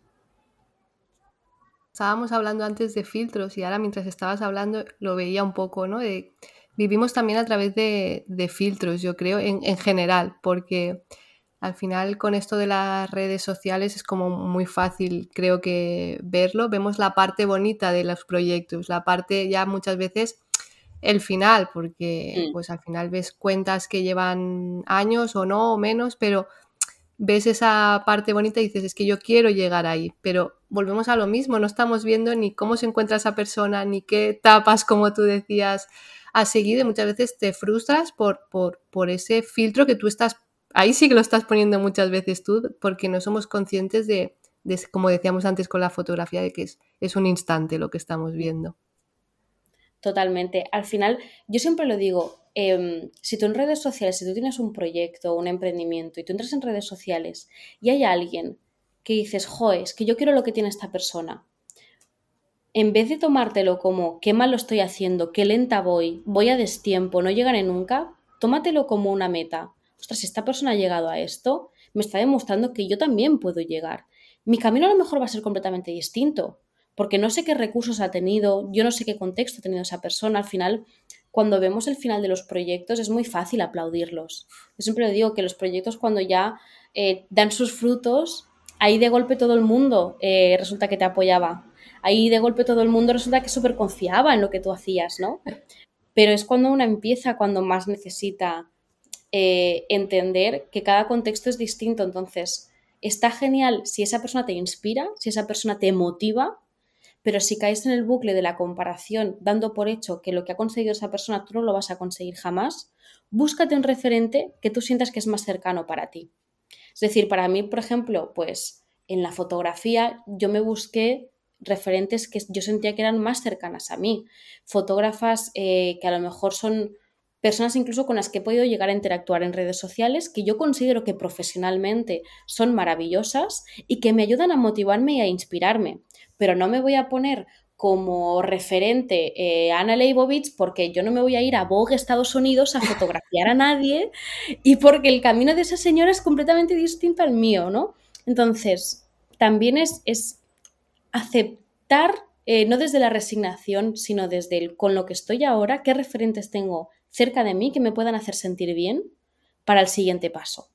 Estábamos hablando antes de filtros y ahora mientras estabas hablando lo veía un poco, ¿no? De, vivimos también a través de, de filtros, yo creo, en, en general, porque al final con esto de las redes sociales es como muy fácil, creo que verlo. Vemos la parte bonita de los proyectos, la parte ya muchas veces el final, porque Mm. pues al final ves cuentas que llevan años o no o menos, pero ves esa parte bonita y dices, es que yo quiero llegar ahí, pero volvemos a lo mismo, no estamos viendo ni cómo se encuentra esa persona, ni qué etapas, como tú decías, has seguido, y muchas veces te frustras por, por, por ese filtro que tú estás, ahí sí que lo estás poniendo muchas veces tú, porque no somos conscientes de, de como decíamos antes con la fotografía, de que es, es un instante lo que estamos viendo. Totalmente. Al final, yo siempre lo digo, eh, si tú en redes sociales, si tú tienes un proyecto, un emprendimiento y tú entras en redes sociales y hay alguien que dices, joder, es que yo quiero lo que tiene esta persona, en vez de tomártelo como qué mal lo estoy haciendo, qué lenta voy, voy a destiempo, no llegaré nunca, tómatelo como una meta. Ostras, si esta persona ha llegado a esto, me está demostrando que yo también puedo llegar. Mi camino a lo mejor va a ser completamente distinto, porque no sé qué recursos ha tenido, yo no sé qué contexto ha tenido esa persona. Al final, cuando vemos el final de los proyectos, es muy fácil aplaudirlos. Yo siempre le digo que los proyectos cuando ya eh, dan sus frutos, ahí de golpe todo el mundo eh, resulta que te apoyaba. Ahí de golpe todo el mundo resulta que súper confiaba en lo que tú hacías, ¿no? Pero es cuando uno empieza, cuando más necesita eh, entender que cada contexto es distinto. Entonces, está genial si esa persona te inspira, si esa persona te motiva, pero si caes en el bucle de la comparación, dando por hecho que lo que ha conseguido esa persona tú no lo vas a conseguir jamás, búscate un referente que tú sientas que es más cercano para ti. Es decir, para mí, por ejemplo, pues en la fotografía yo me busqué referentes que yo sentía que eran más cercanas a mí, fotógrafas eh, que a lo mejor son personas incluso con las que he podido llegar a interactuar en redes sociales, que yo considero que profesionalmente son maravillosas y que me ayudan a motivarme y a inspirarme, pero no me voy a poner como referente eh, a Anna Leibovitz porque yo no me voy a ir a Vogue Estados Unidos a fotografiar a nadie y porque el camino de esa señora es completamente distinto al mío, ¿no? Entonces, también es, es aceptar, eh, no desde la resignación, sino desde el con lo que estoy ahora, qué referentes tengo cerca de mí que me puedan hacer sentir bien para el siguiente paso.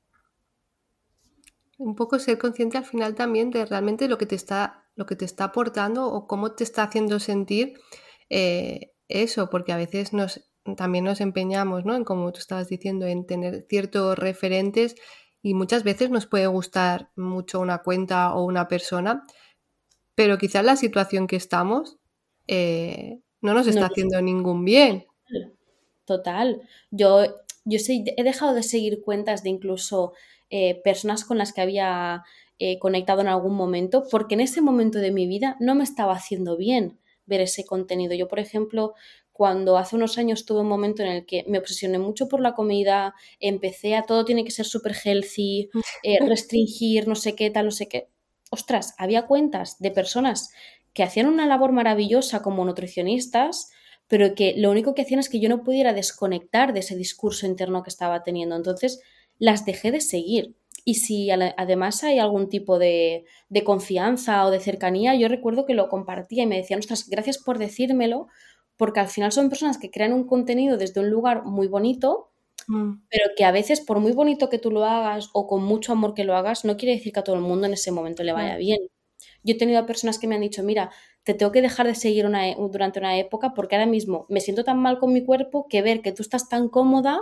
Un poco ser consciente al final también de realmente lo que te está, lo que te está aportando o cómo te está haciendo sentir eh, eso, porque a veces nos, también nos empeñamos, ¿no? En, como tú estabas diciendo, en tener ciertos referentes y muchas veces nos puede gustar mucho una cuenta o una persona, pero quizás la situación que estamos eh, no nos está No, haciendo ningún bien. total. Yo, yo sé, he dejado de seguir cuentas de incluso eh, personas con las que había eh, conectado en algún momento, porque en ese momento de mi vida no me estaba haciendo bien ver ese contenido. Yo, por ejemplo, cuando hace unos años tuve un momento en el que me obsesioné mucho por la comida, empecé a todo tiene que ser súper healthy, eh, restringir, no sé qué, tal, no sé qué. Ostras, había cuentas de personas que hacían una labor maravillosa como nutricionistas, pero que lo único que hacían es que yo no pudiera desconectar de ese discurso interno que estaba teniendo. Entonces, las dejé de seguir. Y si además hay algún tipo de, de confianza o de cercanía, yo recuerdo que lo compartía y me decían, ostras, gracias por decírmelo, porque al final son personas que crean un contenido desde un lugar muy bonito, mm. pero que a veces, por muy bonito que tú lo hagas o con mucho amor que lo hagas, no quiere decir que a todo el mundo en ese momento le vaya mm. bien. Yo he tenido personas que me han dicho, mira, te tengo que dejar de seguir una, durante una época porque ahora mismo me siento tan mal con mi cuerpo que ver que tú estás tan cómoda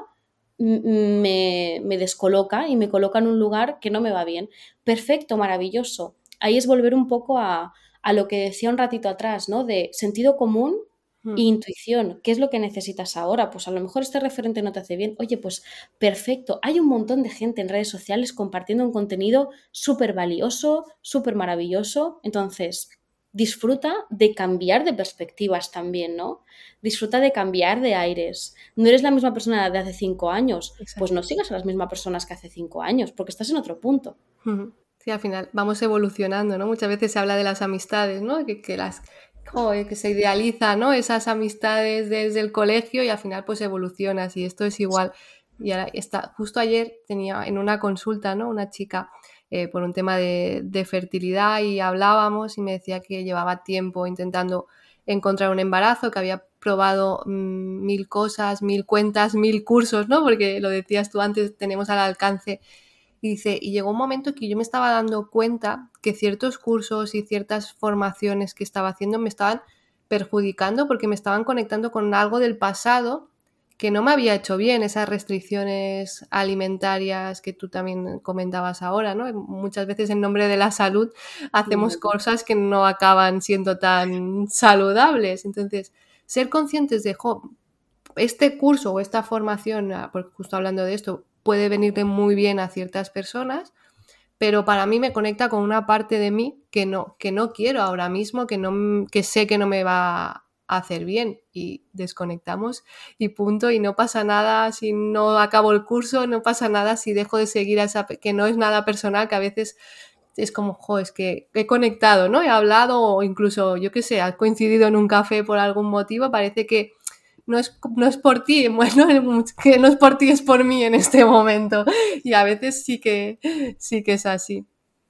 me, me descoloca y me coloca en un lugar que no me va bien. Perfecto, maravilloso. Ahí es volver un poco a, a lo que decía un ratito atrás, ¿no? De sentido común e intuición. ¿Qué es lo que necesitas ahora? Pues a lo mejor este referente no te hace bien. Oye, pues perfecto. Hay un montón de gente en redes sociales compartiendo un contenido súper valioso, súper maravilloso. Entonces, disfruta de cambiar de perspectivas también, ¿no? Disfruta de cambiar de aires. No eres la misma persona de hace cinco años. Exacto. Pues no sigas a las mismas personas que hace cinco años, porque estás en otro punto. Sí, al final vamos evolucionando, ¿no? Muchas veces se habla de las amistades, ¿no? Que, que las... Joder, que se idealiza, ¿no? Esas amistades desde el colegio y al final pues evolucionas y esto es igual. Y ahora está, justo ayer tenía en una consulta, ¿no? Una chica eh, por un tema de, de fertilidad y hablábamos y me decía que llevaba tiempo intentando encontrar un embarazo, que había probado mmm, mil cosas, mil cuentas, mil cursos, ¿no? Porque lo decías tú antes, tenemos al alcance. Y dice, y llegó un momento que yo me estaba dando cuenta que ciertos cursos y ciertas formaciones que estaba haciendo me estaban perjudicando porque me estaban conectando con algo del pasado que no me había hecho bien, esas restricciones alimentarias que tú también comentabas ahora, ¿no? Muchas veces en nombre de la salud hacemos sí. cosas que no acaban siendo tan saludables. Entonces, ser conscientes de, jo, este curso o esta formación, porque justo hablando de esto, puede venirle muy bien a ciertas personas, pero para mí me conecta con una parte de mí que no, que no quiero ahora mismo, que, no, que sé que no me va a hacer bien y desconectamos y punto, y no pasa nada si no acabo el curso, no pasa nada si dejo de seguir a esa, que no es nada personal, que a veces es como, jo, es que he conectado, ¿no? He hablado o incluso, yo qué sé, has coincidido en un café por algún motivo, parece que No es, no es por ti, bueno, que no es por ti, es por mí en este momento. Y a veces sí que, sí que es así.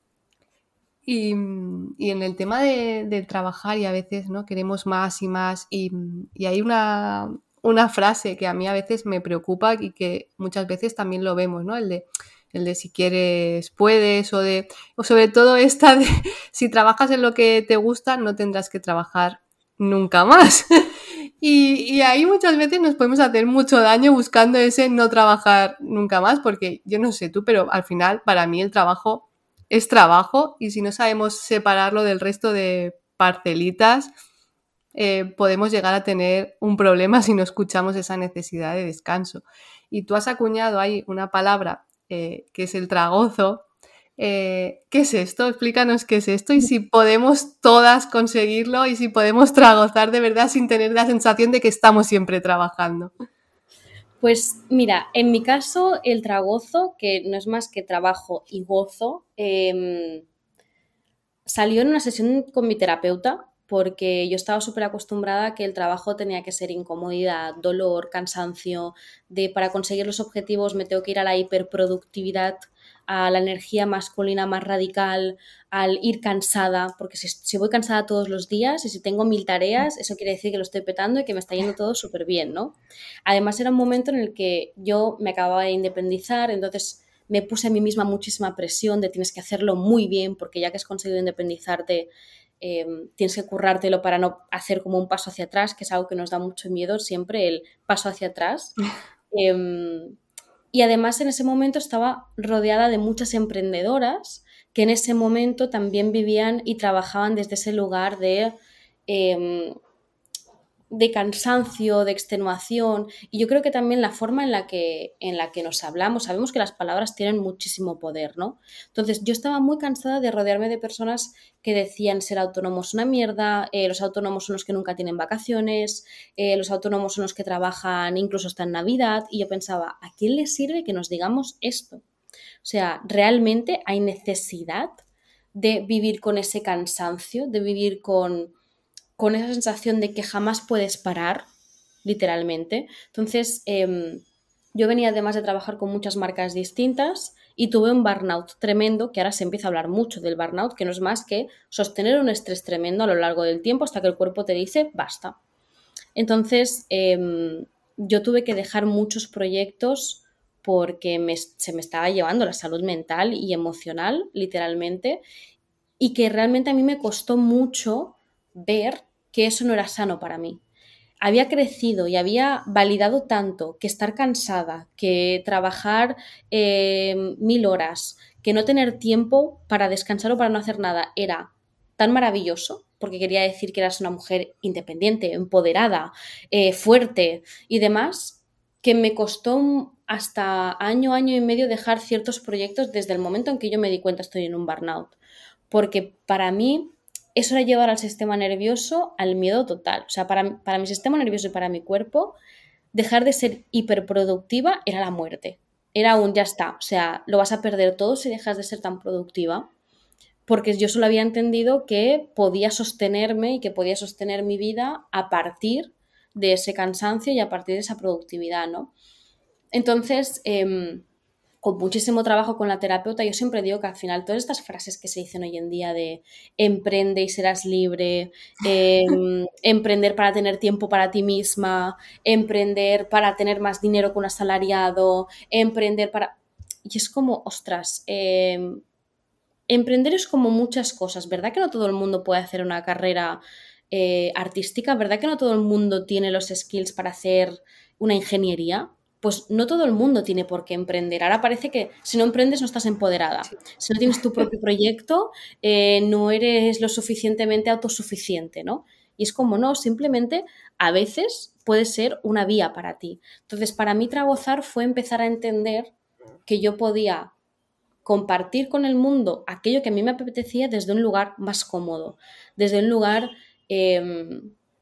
Y, y en el tema de, de trabajar y a veces, ¿no? Queremos más y más y, y hay una, una frase que a mí a veces me preocupa y que muchas veces también lo vemos, ¿no? El de, el de si quieres, puedes, o de, o sobre todo esta de si trabajas en lo que te gusta, no tendrás que trabajar nunca más. Y, y ahí muchas veces nos podemos hacer mucho daño buscando ese no trabajar nunca más, porque yo no sé tú, pero al final para mí el trabajo es trabajo y si no sabemos separarlo del resto de parcelitas, eh, podemos llegar a tener un problema si no escuchamos esa necesidad de descanso. Y tú has acuñado ahí una palabra eh, que es el tragozo. Eh, ¿qué es esto? Explícanos qué es esto y si podemos todas conseguirlo y si podemos tragozar de verdad sin tener la sensación de que estamos siempre trabajando. Pues mira, en mi caso el tragozo, que no es más que trabajo y gozo, eh, salió en una sesión con mi terapeuta porque yo estaba súper acostumbrada a que el trabajo tenía que ser incomodidad, dolor, cansancio, de para conseguir los objetivos me tengo que ir a la hiperproductividad, a la energía masculina más radical, al ir cansada, porque si, si voy cansada todos los días y si tengo mil tareas, eso quiere decir que lo estoy petando y que me está yendo todo súper bien, ¿no? Además era un momento en el que yo me acababa de independizar, entonces me puse a mí misma muchísima presión de tienes que hacerlo muy bien porque ya que has conseguido independizarte eh, tienes que currártelo para no hacer como un paso hacia atrás, que es algo que nos da mucho miedo siempre, el paso hacia atrás. eh, Y además en ese momento estaba rodeada de muchas emprendedoras que en ese momento también vivían y trabajaban desde ese lugar de eh, de cansancio, de extenuación, y yo creo que también la forma en la que, en la que nos hablamos, sabemos que las palabras tienen muchísimo poder, ¿no? Entonces yo estaba muy cansada de rodearme de personas que decían ser autónomos una mierda, eh, los autónomos son los que nunca tienen vacaciones, eh, los autónomos son los que trabajan incluso hasta en Navidad, y yo pensaba, ¿a quién le sirve que nos digamos esto? O sea, ¿realmente hay necesidad de vivir con ese cansancio, de vivir con con esa sensación de que jamás puedes parar, literalmente? Entonces, eh, yo venía además de trabajar con muchas marcas distintas y tuve un burnout tremendo, que ahora se empieza a hablar mucho del burnout, que no es más que sostener un estrés tremendo a lo largo del tiempo hasta que el cuerpo te dice basta. Entonces, eh, yo tuve que dejar muchos proyectos porque me, se me estaba llevando la salud mental y emocional, literalmente, y que realmente a mí me costó mucho ver que eso no era sano para mí. Había crecido y había validado tanto que estar cansada, que trabajar eh, mil horas, que no tener tiempo para descansar o para no hacer nada era tan maravilloso, porque quería decir que eras una mujer independiente, empoderada, eh, fuerte y demás, que me costó hasta año, año y medio dejar ciertos proyectos desde el momento en que yo me di cuenta estoy en un burnout. Porque para mí eso era llevar al sistema nervioso al miedo total. O sea, para, para mi sistema nervioso y para mi cuerpo, dejar de ser hiperproductiva era la muerte. Era un ya está. O sea, lo vas a perder todo si dejas de ser tan productiva. Porque yo solo había entendido que podía sostenerme y que podía sostener mi vida a partir de ese cansancio y a partir de esa productividad, ¿no? Entonces, eh, con muchísimo trabajo con la terapeuta, yo siempre digo que al final todas estas frases que se dicen hoy en día de emprende y serás libre, eh, emprender para tener tiempo para ti misma, emprender para tener más dinero que un asalariado, emprender para... Y es como, ostras, eh, emprender es como muchas cosas, ¿verdad? Que no todo el mundo puede hacer una carrera eh, artística, ¿verdad? Que no todo el mundo tiene los skills para hacer una ingeniería. Pues no todo el mundo tiene por qué emprender. Ahora parece que si no emprendes no estás empoderada. Sí. Si no tienes tu propio proyecto, eh, no eres lo suficientemente autosuficiente, ¿no? Y es como, no, simplemente a veces puede ser una vía para ti. Entonces, para mí Trabozar fue empezar a entender que yo podía compartir con el mundo aquello que a mí me apetecía desde un lugar más cómodo, desde un lugar eh,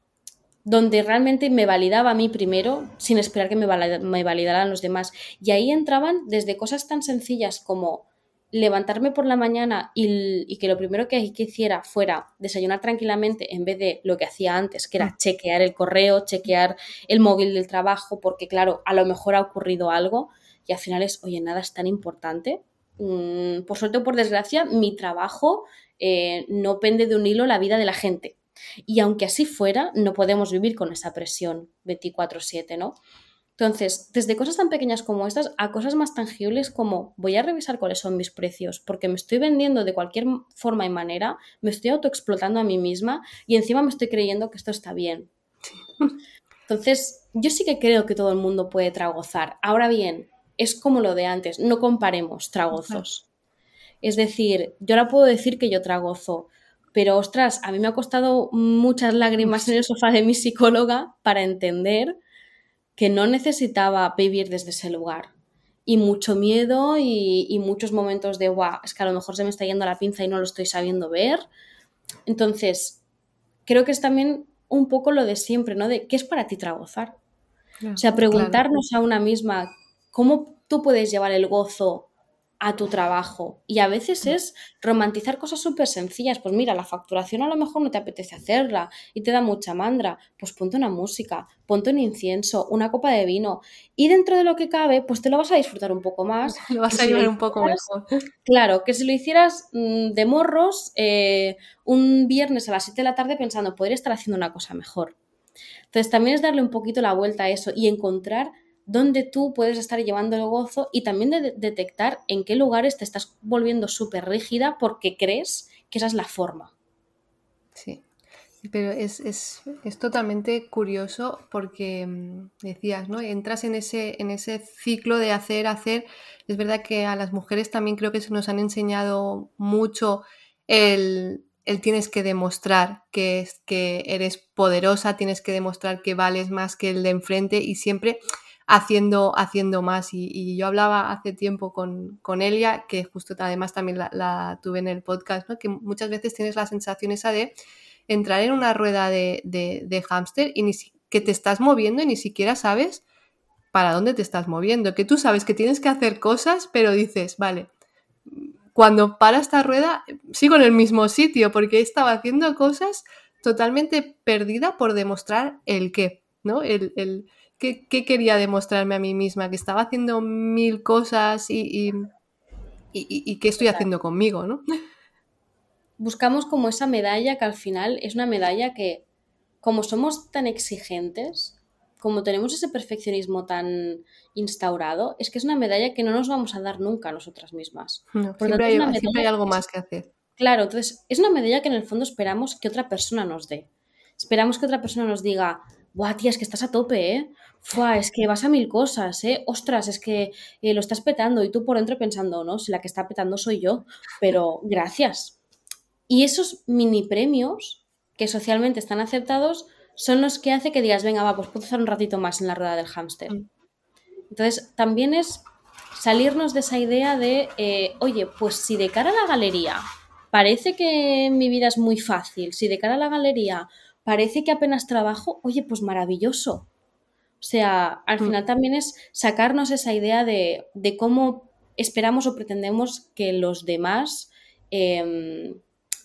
donde realmente me validaba a mí primero, sin esperar que me, valid- me validaran los demás. Y ahí entraban desde cosas tan sencillas como levantarme por la mañana y, y que lo primero que, que hiciera fuera desayunar tranquilamente en vez de lo que hacía antes, que era chequear el correo, chequear el móvil del trabajo, porque claro, a lo mejor ha ocurrido algo y al final es, oye, nada es tan importante. Mm, por suerte o por desgracia, mi trabajo eh, no pende de un hilo la vida de la gente. Y aunque así fuera, no podemos vivir con esa presión veinticuatro siete, ¿no? Entonces, desde cosas tan pequeñas como estas a cosas más tangibles como voy a revisar cuáles son mis precios, porque me estoy vendiendo de cualquier forma y manera, me estoy autoexplotando a mí misma y encima me estoy creyendo que esto está bien. Entonces, yo sí que creo que todo el mundo puede tragozar. Ahora bien, es como lo de antes, no comparemos tragozos. Es decir, yo ahora puedo decir que yo tragozo, pero ostras, a mí me ha costado muchas lágrimas en el sofá de mi psicóloga para entender que no necesitaba vivir desde ese lugar. Y mucho miedo y, y muchos momentos de, guau, es que a lo mejor se me está yendo la pinza y no lo estoy sabiendo ver. Entonces, creo que es también un poco lo de siempre, ¿no? De, ¿qué es para ti tragozar? O sea, preguntarnos claro. a una misma cómo tú puedes llevar el gozo a tu trabajo. Y a veces es romantizar cosas súper sencillas. Pues mira, la facturación a lo mejor no te apetece hacerla y te da mucha mandra. Pues ponte una música, ponte un incienso, una copa de vino. Y dentro de lo que cabe, pues te lo vas a disfrutar un poco más. Lo vas a si llevar lo un poco mejor. Claro, que si lo hicieras mmm, de morros eh, un viernes a las siete de la tarde pensando, podría estar haciendo una cosa mejor. Entonces también es darle un poquito la vuelta a eso y encontrar dónde tú puedes estar llevando el gozo y también de- de detectar en qué lugares te estás volviendo súper rígida porque crees que esa es la forma. Sí, pero es, es, es totalmente curioso porque mmm, decías, ¿no? Entras en ese, en ese ciclo de hacer, hacer. Es verdad que a las mujeres también creo que se nos han enseñado mucho el el tienes que demostrar que, es, que eres poderosa, tienes que demostrar que vales más que el de enfrente y siempre haciendo, haciendo más. Y, y yo hablaba hace tiempo con, con Elia, que justo además también la, la tuve en el podcast, ¿no? Que muchas veces tienes la sensación esa de entrar en una rueda de, de, de hámster y ni si, que te estás moviendo y ni siquiera sabes para dónde te estás moviendo, que tú sabes que tienes que hacer cosas, pero dices, vale, cuando para esta rueda sigo en el mismo sitio porque estaba haciendo cosas totalmente perdida por demostrar el qué, ¿no? El, el qué, qué quería demostrarme a mí misma, que estaba haciendo mil cosas y, y, y, y qué estoy haciendo conmigo, ¿no? Buscamos como esa medalla que al final es una medalla que, como somos tan exigentes, como tenemos ese perfeccionismo tan instaurado, es que es una medalla que no nos vamos a dar nunca a nosotras mismas. No, Por lo siempre, tanto, es una hay, medalla siempre hay algo que es- más que hacer. claro, entonces es una medalla que en el fondo esperamos que otra persona nos dé. Esperamos que otra persona nos diga, buah, tía, es que estás a tope, ¿eh? Fua, es que vas a mil cosas, ¿eh? Ostras, es que eh, lo estás petando y tú por dentro pensando, no, si la que está petando soy yo, pero gracias. Y esos mini premios que socialmente están aceptados son los que hace que digas, venga, va, pues puedo estar un ratito más en la rueda del hámster. Mm. Entonces, también es salirnos de esa idea de, eh, oye, pues si de cara a la galería parece que mi vida es muy fácil, si de cara a la galería parece que apenas trabajo, oye, pues maravilloso. O sea, al Mm. final también es sacarnos esa idea de, de cómo esperamos o pretendemos que los demás eh,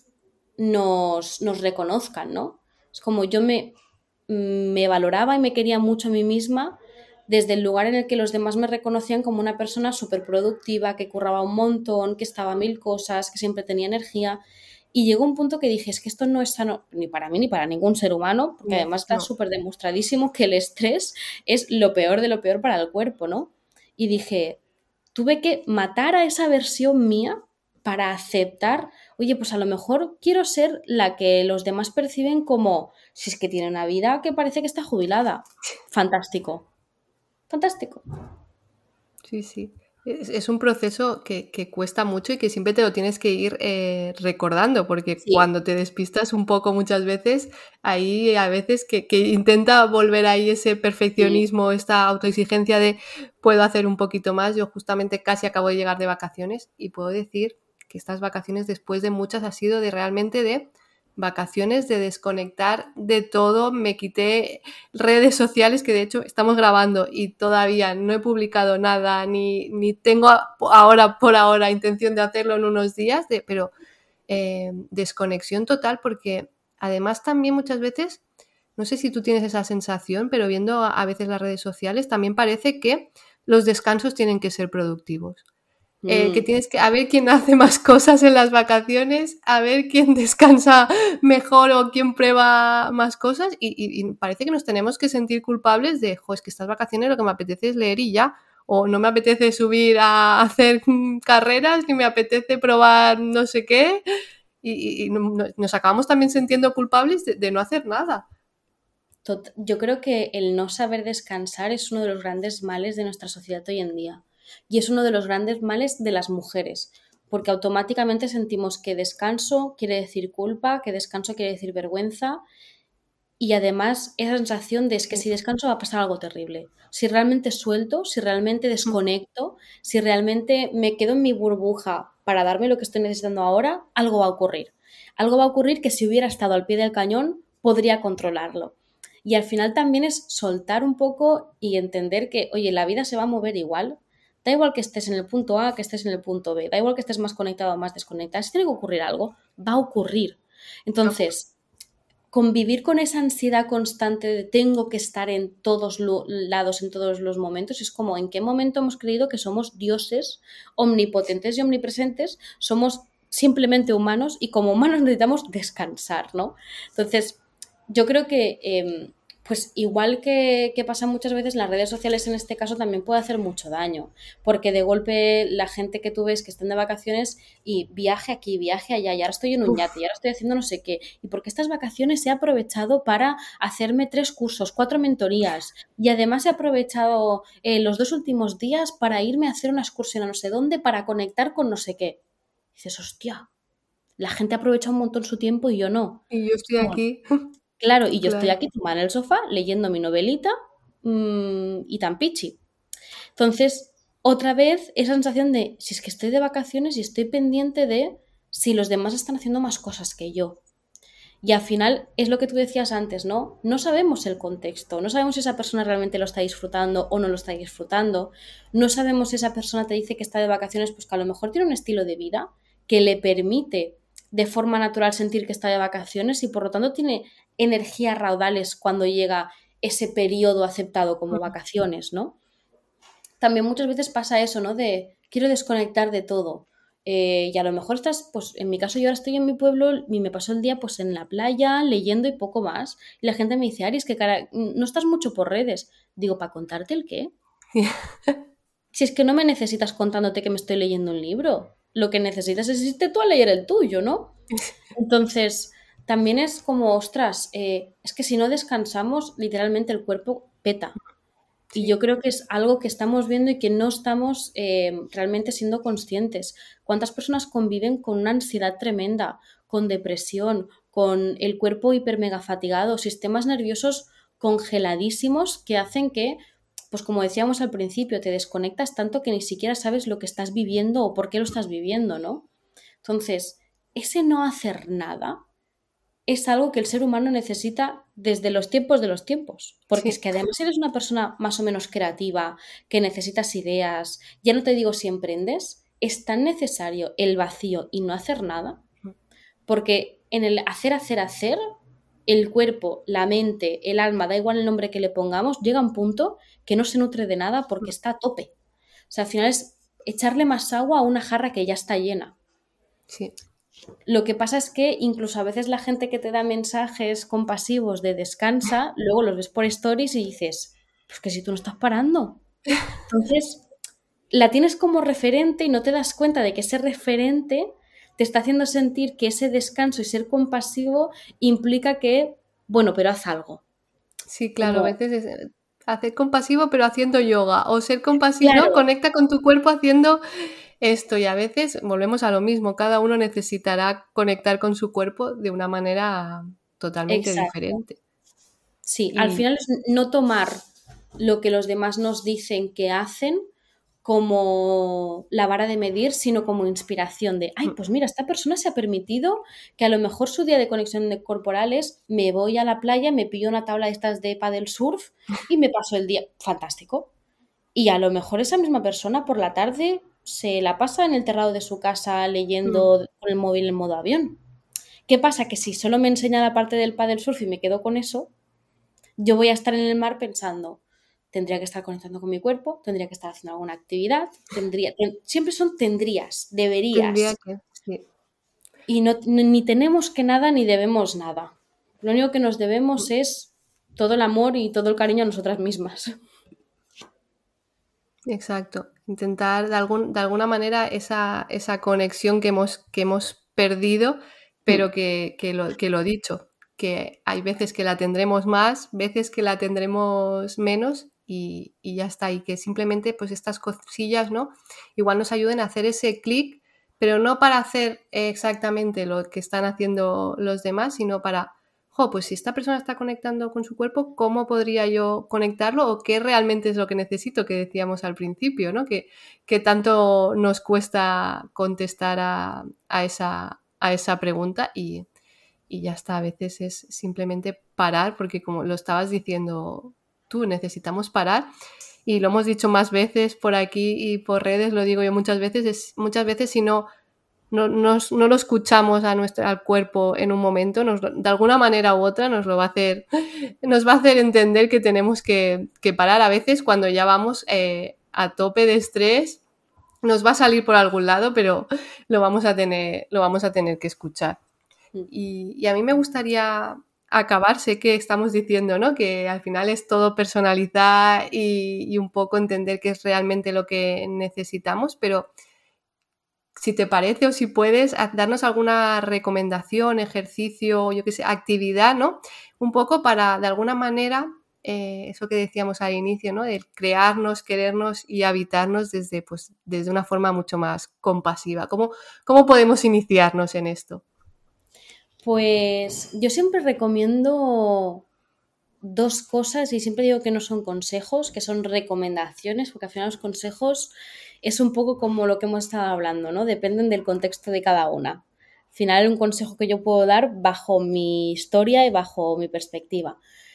nos, nos reconozcan, ¿no? Es como yo me, me valoraba y me quería mucho a mí misma desde el lugar en el que los demás me reconocían como una persona súper productiva, que curraba un montón, que estaba a mil cosas, que siempre tenía energía. Y llegó un punto que dije, es que esto no es sano ni para mí ni para ningún ser humano, porque No, además está no. súper demostradísimo que el estrés es lo peor de lo peor para el cuerpo, ¿no? Y dije, tuve que matar a esa versión mía para aceptar, oye, pues a lo mejor quiero ser la que los demás perciben como, si es que tiene una vida que parece que está jubilada. Fantástico, fantástico. Sí, sí. Es, es un proceso que, que cuesta mucho y que siempre te lo tienes que ir eh, recordando, porque Sí. cuando te despistas un poco muchas veces, ahí a veces que, que intenta volver ahí ese Sí. perfeccionismo, esta autoexigencia de puedo hacer un poquito más. Yo justamente casi acabo de llegar de vacaciones y puedo decir que estas vacaciones después de muchas ha sido de realmente de vacaciones, de desconectar de todo. Me quité redes sociales, que de hecho estamos grabando y todavía no he publicado nada, ni, ni tengo ahora por ahora intención de hacerlo en unos días, de, pero eh, desconexión total, porque además también muchas veces, no sé si tú tienes esa sensación, pero viendo a, a veces las redes sociales, también parece que los descansos tienen que ser productivos. Eh, que Mm. tienes que a ver quién hace más cosas en las vacaciones, a ver quién descansa mejor o quién prueba más cosas y, y, y parece que nos tenemos que sentir culpables de, jo, es que estas vacaciones lo que me apetece es leer y ya, o no me apetece subir a hacer carreras, ni me apetece probar no sé qué y, y, y nos acabamos también sintiendo culpables de, de no hacer nada. Tot- Yo creo que el no saber descansar es uno de los grandes males de nuestra sociedad hoy en día. Y es uno de los grandes males de las mujeres, porque automáticamente sentimos que descanso quiere decir culpa, que descanso quiere decir vergüenza, y además esa sensación de es que Sí. si descanso va a pasar algo terrible. Si realmente suelto, si realmente desconecto, si realmente me quedo en mi burbuja para darme lo que estoy necesitando ahora, algo va a ocurrir. Algo va a ocurrir que si hubiera estado al pie del cañón, podría controlarlo. Y al final también es soltar un poco y entender que, oye, la vida se va a mover igual. Da igual que estés en el punto A, que estés en el punto B. Da igual que estés más conectado o más desconectado. Si tiene que ocurrir algo, va a ocurrir. Entonces, convivir con esa ansiedad constante de tengo que estar en todos los lados, en todos los momentos, es como en qué momento hemos creído que somos dioses omnipotentes y omnipresentes, somos simplemente humanos y como humanos necesitamos descansar, ¿no? Entonces, yo creo que, eh, pues igual que, que pasa muchas veces, las redes sociales en este caso también puede hacer mucho daño, porque de golpe la gente que tú ves que están de vacaciones y viaje aquí, viaje allá, y ahora estoy en un yate, y ahora estoy haciendo no sé qué, y porque estas vacaciones he aprovechado para hacerme tres cursos, cuatro mentorías, y además he aprovechado eh, los dos últimos días para irme a hacer una excursión a no sé dónde, para conectar con no sé qué. Y dices, hostia, la gente aprovecha un montón su tiempo y yo no. Y yo estoy Bueno, aquí. claro, y yo estoy Claro. aquí tumbada en el sofá leyendo mi novelita mmm, y tan pichi. Entonces, otra vez, esa sensación de si es que estoy de vacaciones y estoy pendiente de si los demás están haciendo más cosas que yo. Y al final es lo que tú decías antes, ¿no? No sabemos el contexto, no sabemos si esa persona realmente lo está disfrutando o no lo está disfrutando, no sabemos si esa persona te dice que está de vacaciones, pues que a lo mejor tiene un estilo de vida que le permite de forma natural sentir que está de vacaciones y por lo tanto tiene energías raudales cuando llega ese periodo aceptado como vacaciones, ¿no? También muchas veces pasa eso, ¿no? De quiero desconectar de todo. Eh, y a lo mejor estás, pues en mi caso yo ahora estoy en mi pueblo y me paso el día pues en la playa, leyendo y poco más. Y la gente me dice, Ari, es que cara, no estás mucho por redes. Digo, ¿para contarte el qué? Si es que no me necesitas contándote que me estoy leyendo un libro. Lo que necesitas es irte tú a leer el tuyo, ¿no? Entonces, también es como, ostras, eh, es que si no descansamos, literalmente el cuerpo peta. Y Sí. yo creo que es algo que estamos viendo y que no estamos eh, realmente siendo conscientes. ¿Cuántas personas conviven con una ansiedad tremenda, con depresión, con el cuerpo hiper mega fatigado, sistemas nerviosos congeladísimos que hacen que, pues como decíamos al principio, te desconectas tanto que ni siquiera sabes lo que estás viviendo o por qué lo estás viviendo, ¿no? Entonces, ese no hacer nada es algo que el ser humano necesita desde los tiempos de los tiempos. Porque es Sí. que además eres una persona más o menos creativa, que necesitas ideas, ya no te digo si emprendes, es tan necesario el vacío y no hacer nada, porque en el hacer, hacer, hacer, el cuerpo, la mente, el alma, da igual el nombre que le pongamos, llega a un punto que no se nutre de nada porque está a tope. O sea, al final es echarle más agua a una jarra que ya está llena. Sí. Lo que pasa es que incluso a veces la gente que te da mensajes compasivos de descansa, luego los ves por stories y dices, pues que si tú no estás parando. Entonces, la tienes como referente y no te das cuenta de que ese referente te está haciendo sentir que ese descanso y ser compasivo implica que, bueno, pero haz algo. Sí, claro, a Como, veces es eh, hacer compasivo pero haciendo yoga o ser compasivo, ¿no? claro, Conecta con tu cuerpo haciendo esto y a veces volvemos a lo mismo, cada uno necesitará conectar con su cuerpo de una manera totalmente exacto. diferente. Sí, al Y final es no tomar lo que los demás nos dicen que hacen como la vara de medir, sino como inspiración de, ay, mm, pues mira, esta persona se ha permitido que a lo mejor su día de conexión de corporal es, me voy a la playa, me pillo una tabla de estas de paddle surf y me paso el día. Fantástico. Y a lo mejor esa misma persona por la tarde se la pasa en el terrado de su casa mm, leyendo con el móvil en modo avión. ¿Qué pasa? Que si solo me enseña la parte del paddle surf y me quedo con eso, yo voy a estar en el mar pensando, tendría que estar conectando con mi cuerpo, tendría que estar haciendo alguna actividad, tendría, ten- siempre son tendrías, tendría deberías, que, sí. y no, ni tenemos que nada ni debemos nada. Lo único que nos debemos Mm, es todo el amor y todo el cariño a nosotras mismas. exacto. Intentar de, algún, de alguna manera esa, esa conexión que hemos, que hemos perdido, pero que, que, lo, que lo dicho, que hay veces que la tendremos más, veces que la tendremos menos y, y ya está. Y que simplemente pues estas cosillas, ¿no? Igual nos ayuden a hacer ese clic, pero no para hacer exactamente lo que están haciendo los demás, sino para jo, pues si esta persona está conectando con su cuerpo, ¿cómo podría yo conectarlo? ¿O qué realmente es lo que necesito? Que decíamos al principio, ¿no? Que, que tanto nos cuesta contestar a, a, esa, a esa pregunta y, y ya está. A veces es simplemente parar, porque como lo estabas diciendo tú, necesitamos parar. Y lo hemos dicho más veces por aquí y por redes, lo digo yo muchas veces, es muchas veces si no no, nos, no lo escuchamos a nuestro, al cuerpo en un momento, nos, de alguna manera u otra nos lo va a hacer, nos va a hacer entender que tenemos que, que parar a veces cuando ya vamos eh, a tope de estrés, nos va a salir por algún lado, pero lo vamos a tener, lo vamos a tener que escuchar. Y, y a mí me gustaría acabar, sé que estamos diciendo, ¿no? Que al final es todo personalizar y, y un poco entender qué es realmente lo que necesitamos, pero si te parece o si puedes, darnos alguna recomendación, ejercicio, yo qué sé, actividad, ¿no? Un poco para, de alguna manera, eh, eso que decíamos al inicio, ¿no? El crearnos, querernos y habitarnos desde, pues, desde una forma mucho más compasiva. ¿Cómo, cómo podemos iniciarnos en esto? Pues yo siempre recomiendo dos cosas y siempre digo que no son consejos, que son recomendaciones, porque al final los consejos es un poco como lo que hemos estado hablando, ¿no? Dependen del contexto de cada una. Al final un consejo que yo puedo dar bajo mi historia y bajo mi perspectiva.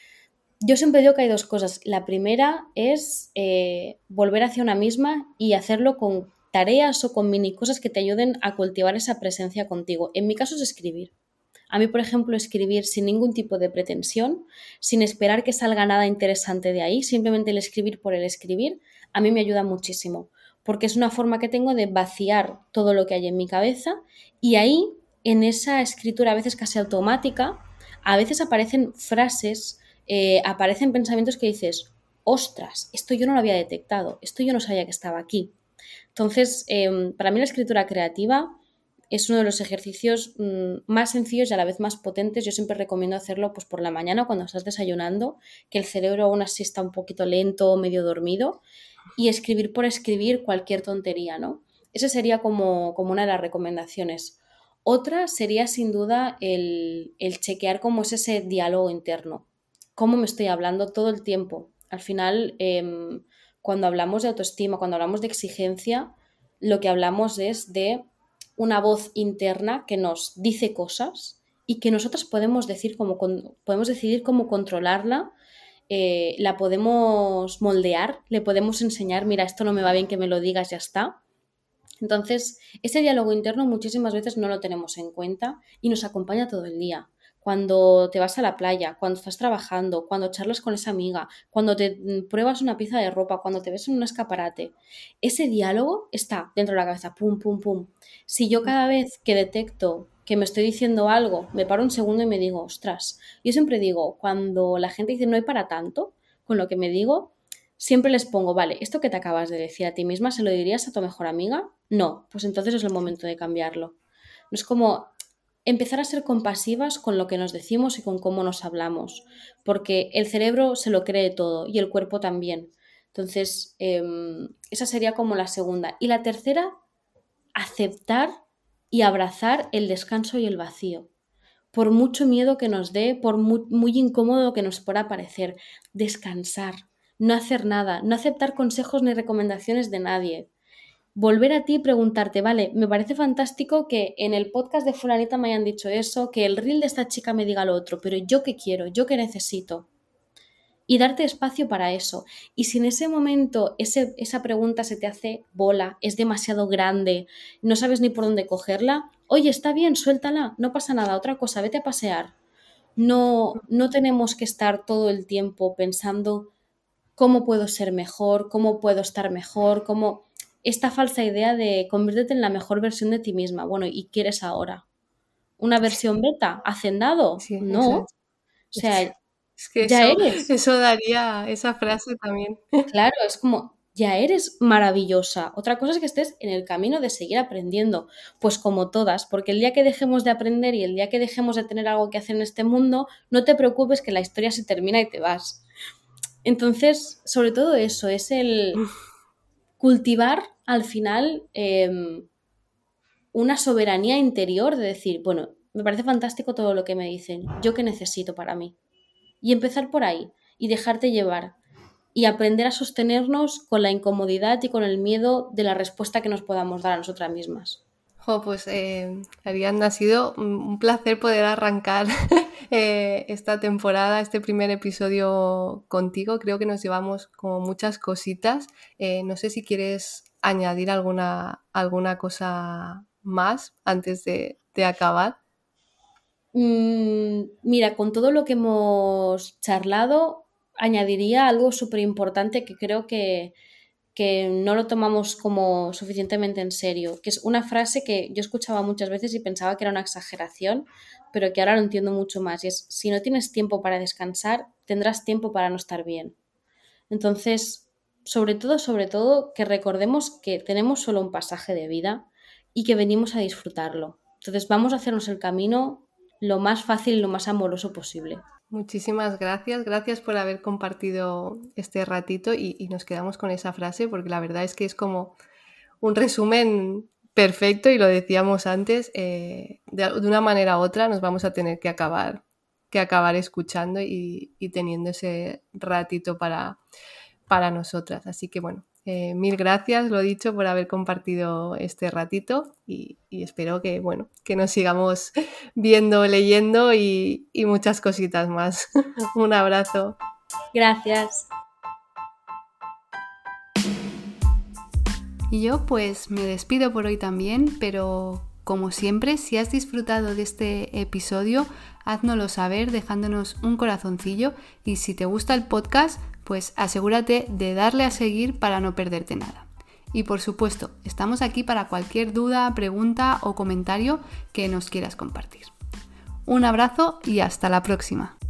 Yo siempre digo que hay dos cosas. La primera es eh, volver hacia una misma y hacerlo con tareas o con mini cosas que te ayuden a cultivar esa presencia contigo. En mi caso es escribir. A mí, por ejemplo, escribir sin ningún tipo de pretensión, sin esperar que salga nada interesante de ahí, simplemente el escribir por el escribir, a mí me ayuda muchísimo, porque es una forma que tengo de vaciar todo lo que hay en mi cabeza y ahí, en esa escritura a veces casi automática, a veces aparecen frases, eh, aparecen pensamientos que dices, ostras, esto yo no lo había detectado, esto yo no sabía que estaba aquí. Entonces, eh, para mí la escritura creativa es uno de los ejercicios mmm, más sencillos y a la vez más potentes. Yo siempre recomiendo hacerlo pues, por la mañana cuando estás desayunando, que el cerebro aún así está un poquito lento, medio dormido, y escribir por escribir cualquier tontería, ¿no? Esa sería como, como una de las recomendaciones. Otra sería sin duda el, el chequear cómo es ese diálogo interno, cómo me estoy hablando todo el tiempo. Al final, eh, cuando hablamos de autoestima, cuando hablamos de exigencia, lo que hablamos es de una voz interna que nos dice cosas y que nosotros podemos, decir cómo, podemos decidir cómo controlarla, eh, la podemos moldear, le podemos enseñar, mira, esto no me va bien que me lo digas, ya está. Entonces, ese diálogo interno muchísimas veces no lo tenemos en cuenta y nos acompaña todo el día. Cuando te vas a la playa, cuando estás trabajando, cuando charlas con esa amiga, cuando te pruebas una pieza de ropa, cuando te ves en un escaparate, ese diálogo está dentro de la cabeza, pum, pum, pum. Si yo cada vez que detecto que me estoy diciendo algo, me paro un segundo y me digo, ostras, yo siempre digo, cuando la gente dice no hay para tanto, con lo que me digo, siempre les pongo, vale, esto que te acabas de decir a ti misma, ¿se lo dirías a tu mejor amiga? No, pues entonces es el momento de cambiarlo. No es como empezar a ser compasivas con lo que nos decimos y con cómo nos hablamos, porque el cerebro se lo cree todo y el cuerpo también. Entonces, eh, esa sería como la segunda. Y la tercera, aceptar y abrazar el descanso y el vacío. Por mucho miedo que nos dé, por muy, muy incómodo que nos pueda parecer, descansar, no hacer nada, no aceptar consejos ni recomendaciones de nadie. Volver a ti y preguntarte, vale, me parece fantástico que en el podcast de fulanita me hayan dicho eso, que el reel de esta chica me diga lo otro, pero ¿yo qué quiero? ¿Yo qué necesito? Y darte espacio para eso. Y si en ese momento ese, esa pregunta se te hace bola, es demasiado grande, no sabes ni por dónde cogerla, oye, está bien, suéltala, no pasa nada, otra cosa, vete a pasear. No, no tenemos que estar todo el tiempo pensando cómo puedo ser mejor, cómo puedo estar mejor, cómo esta falsa idea de conviértete en la mejor versión de ti misma. Bueno, ¿y qué eres ahora? ¿Una versión beta? ¿Hacendado? Sí, No. eso O es. sea, Es que ya eso, eres. eso daría esa frase también. Claro, es como, ya eres maravillosa. Otra cosa es que estés en el camino de seguir aprendiendo, pues como todas, porque el día que dejemos de aprender y el día que dejemos de tener algo que hacer en este mundo, no te preocupes que la historia se termina y te vas. Entonces, sobre todo eso, es el cultivar al final eh, una soberanía interior de decir, bueno, me parece fantástico todo lo que me dicen, ¿yo qué necesito para mí? Y empezar por ahí y dejarte llevar y aprender a sostenernos con la incomodidad y con el miedo de la respuesta que nos podamos dar a nosotras mismas. Jo, pues eh, Ariadna, ha sido un placer poder arrancar eh, esta temporada, este primer episodio contigo. Creo que nos llevamos como muchas cositas. Eh, no sé si quieres añadir alguna, alguna cosa más antes de, de acabar. Mm, mira, con todo lo que hemos charlado, añadiría algo súper importante que creo que, que no lo tomamos como suficientemente en serio, que es una frase que yo escuchaba muchas veces y pensaba que era una exageración, pero que ahora lo entiendo mucho más, y es, si no tienes tiempo para descansar, tendrás tiempo para no estar bien. Entonces, sobre todo, sobre todo, que recordemos que tenemos solo un pasaje de vida y que venimos a disfrutarlo. Entonces, vamos a hacernos el camino lo más fácil y lo más amoroso posible. Muchísimas gracias, gracias por haber compartido este ratito y, y nos quedamos con esa frase porque la verdad es que es como un resumen perfecto y lo decíamos antes, eh, de, de una manera u otra nos vamos a tener que acabar, que acabar escuchando y, y teniendo ese ratito para, para nosotras. Así que bueno, eh, mil gracias, lo dicho, por haber compartido este ratito y, y espero que, bueno, que nos sigamos viendo, leyendo y, y muchas cositas más. Un abrazo. Gracias. Y yo pues me despido por hoy también, pero como siempre, si has disfrutado de este episodio, háznoslo saber dejándonos un corazoncillo y si te gusta el podcast, pues asegúrate de darle a seguir para no perderte nada. Y por supuesto, estamos aquí para cualquier duda, pregunta o comentario que nos quieras compartir. Un abrazo y hasta la próxima.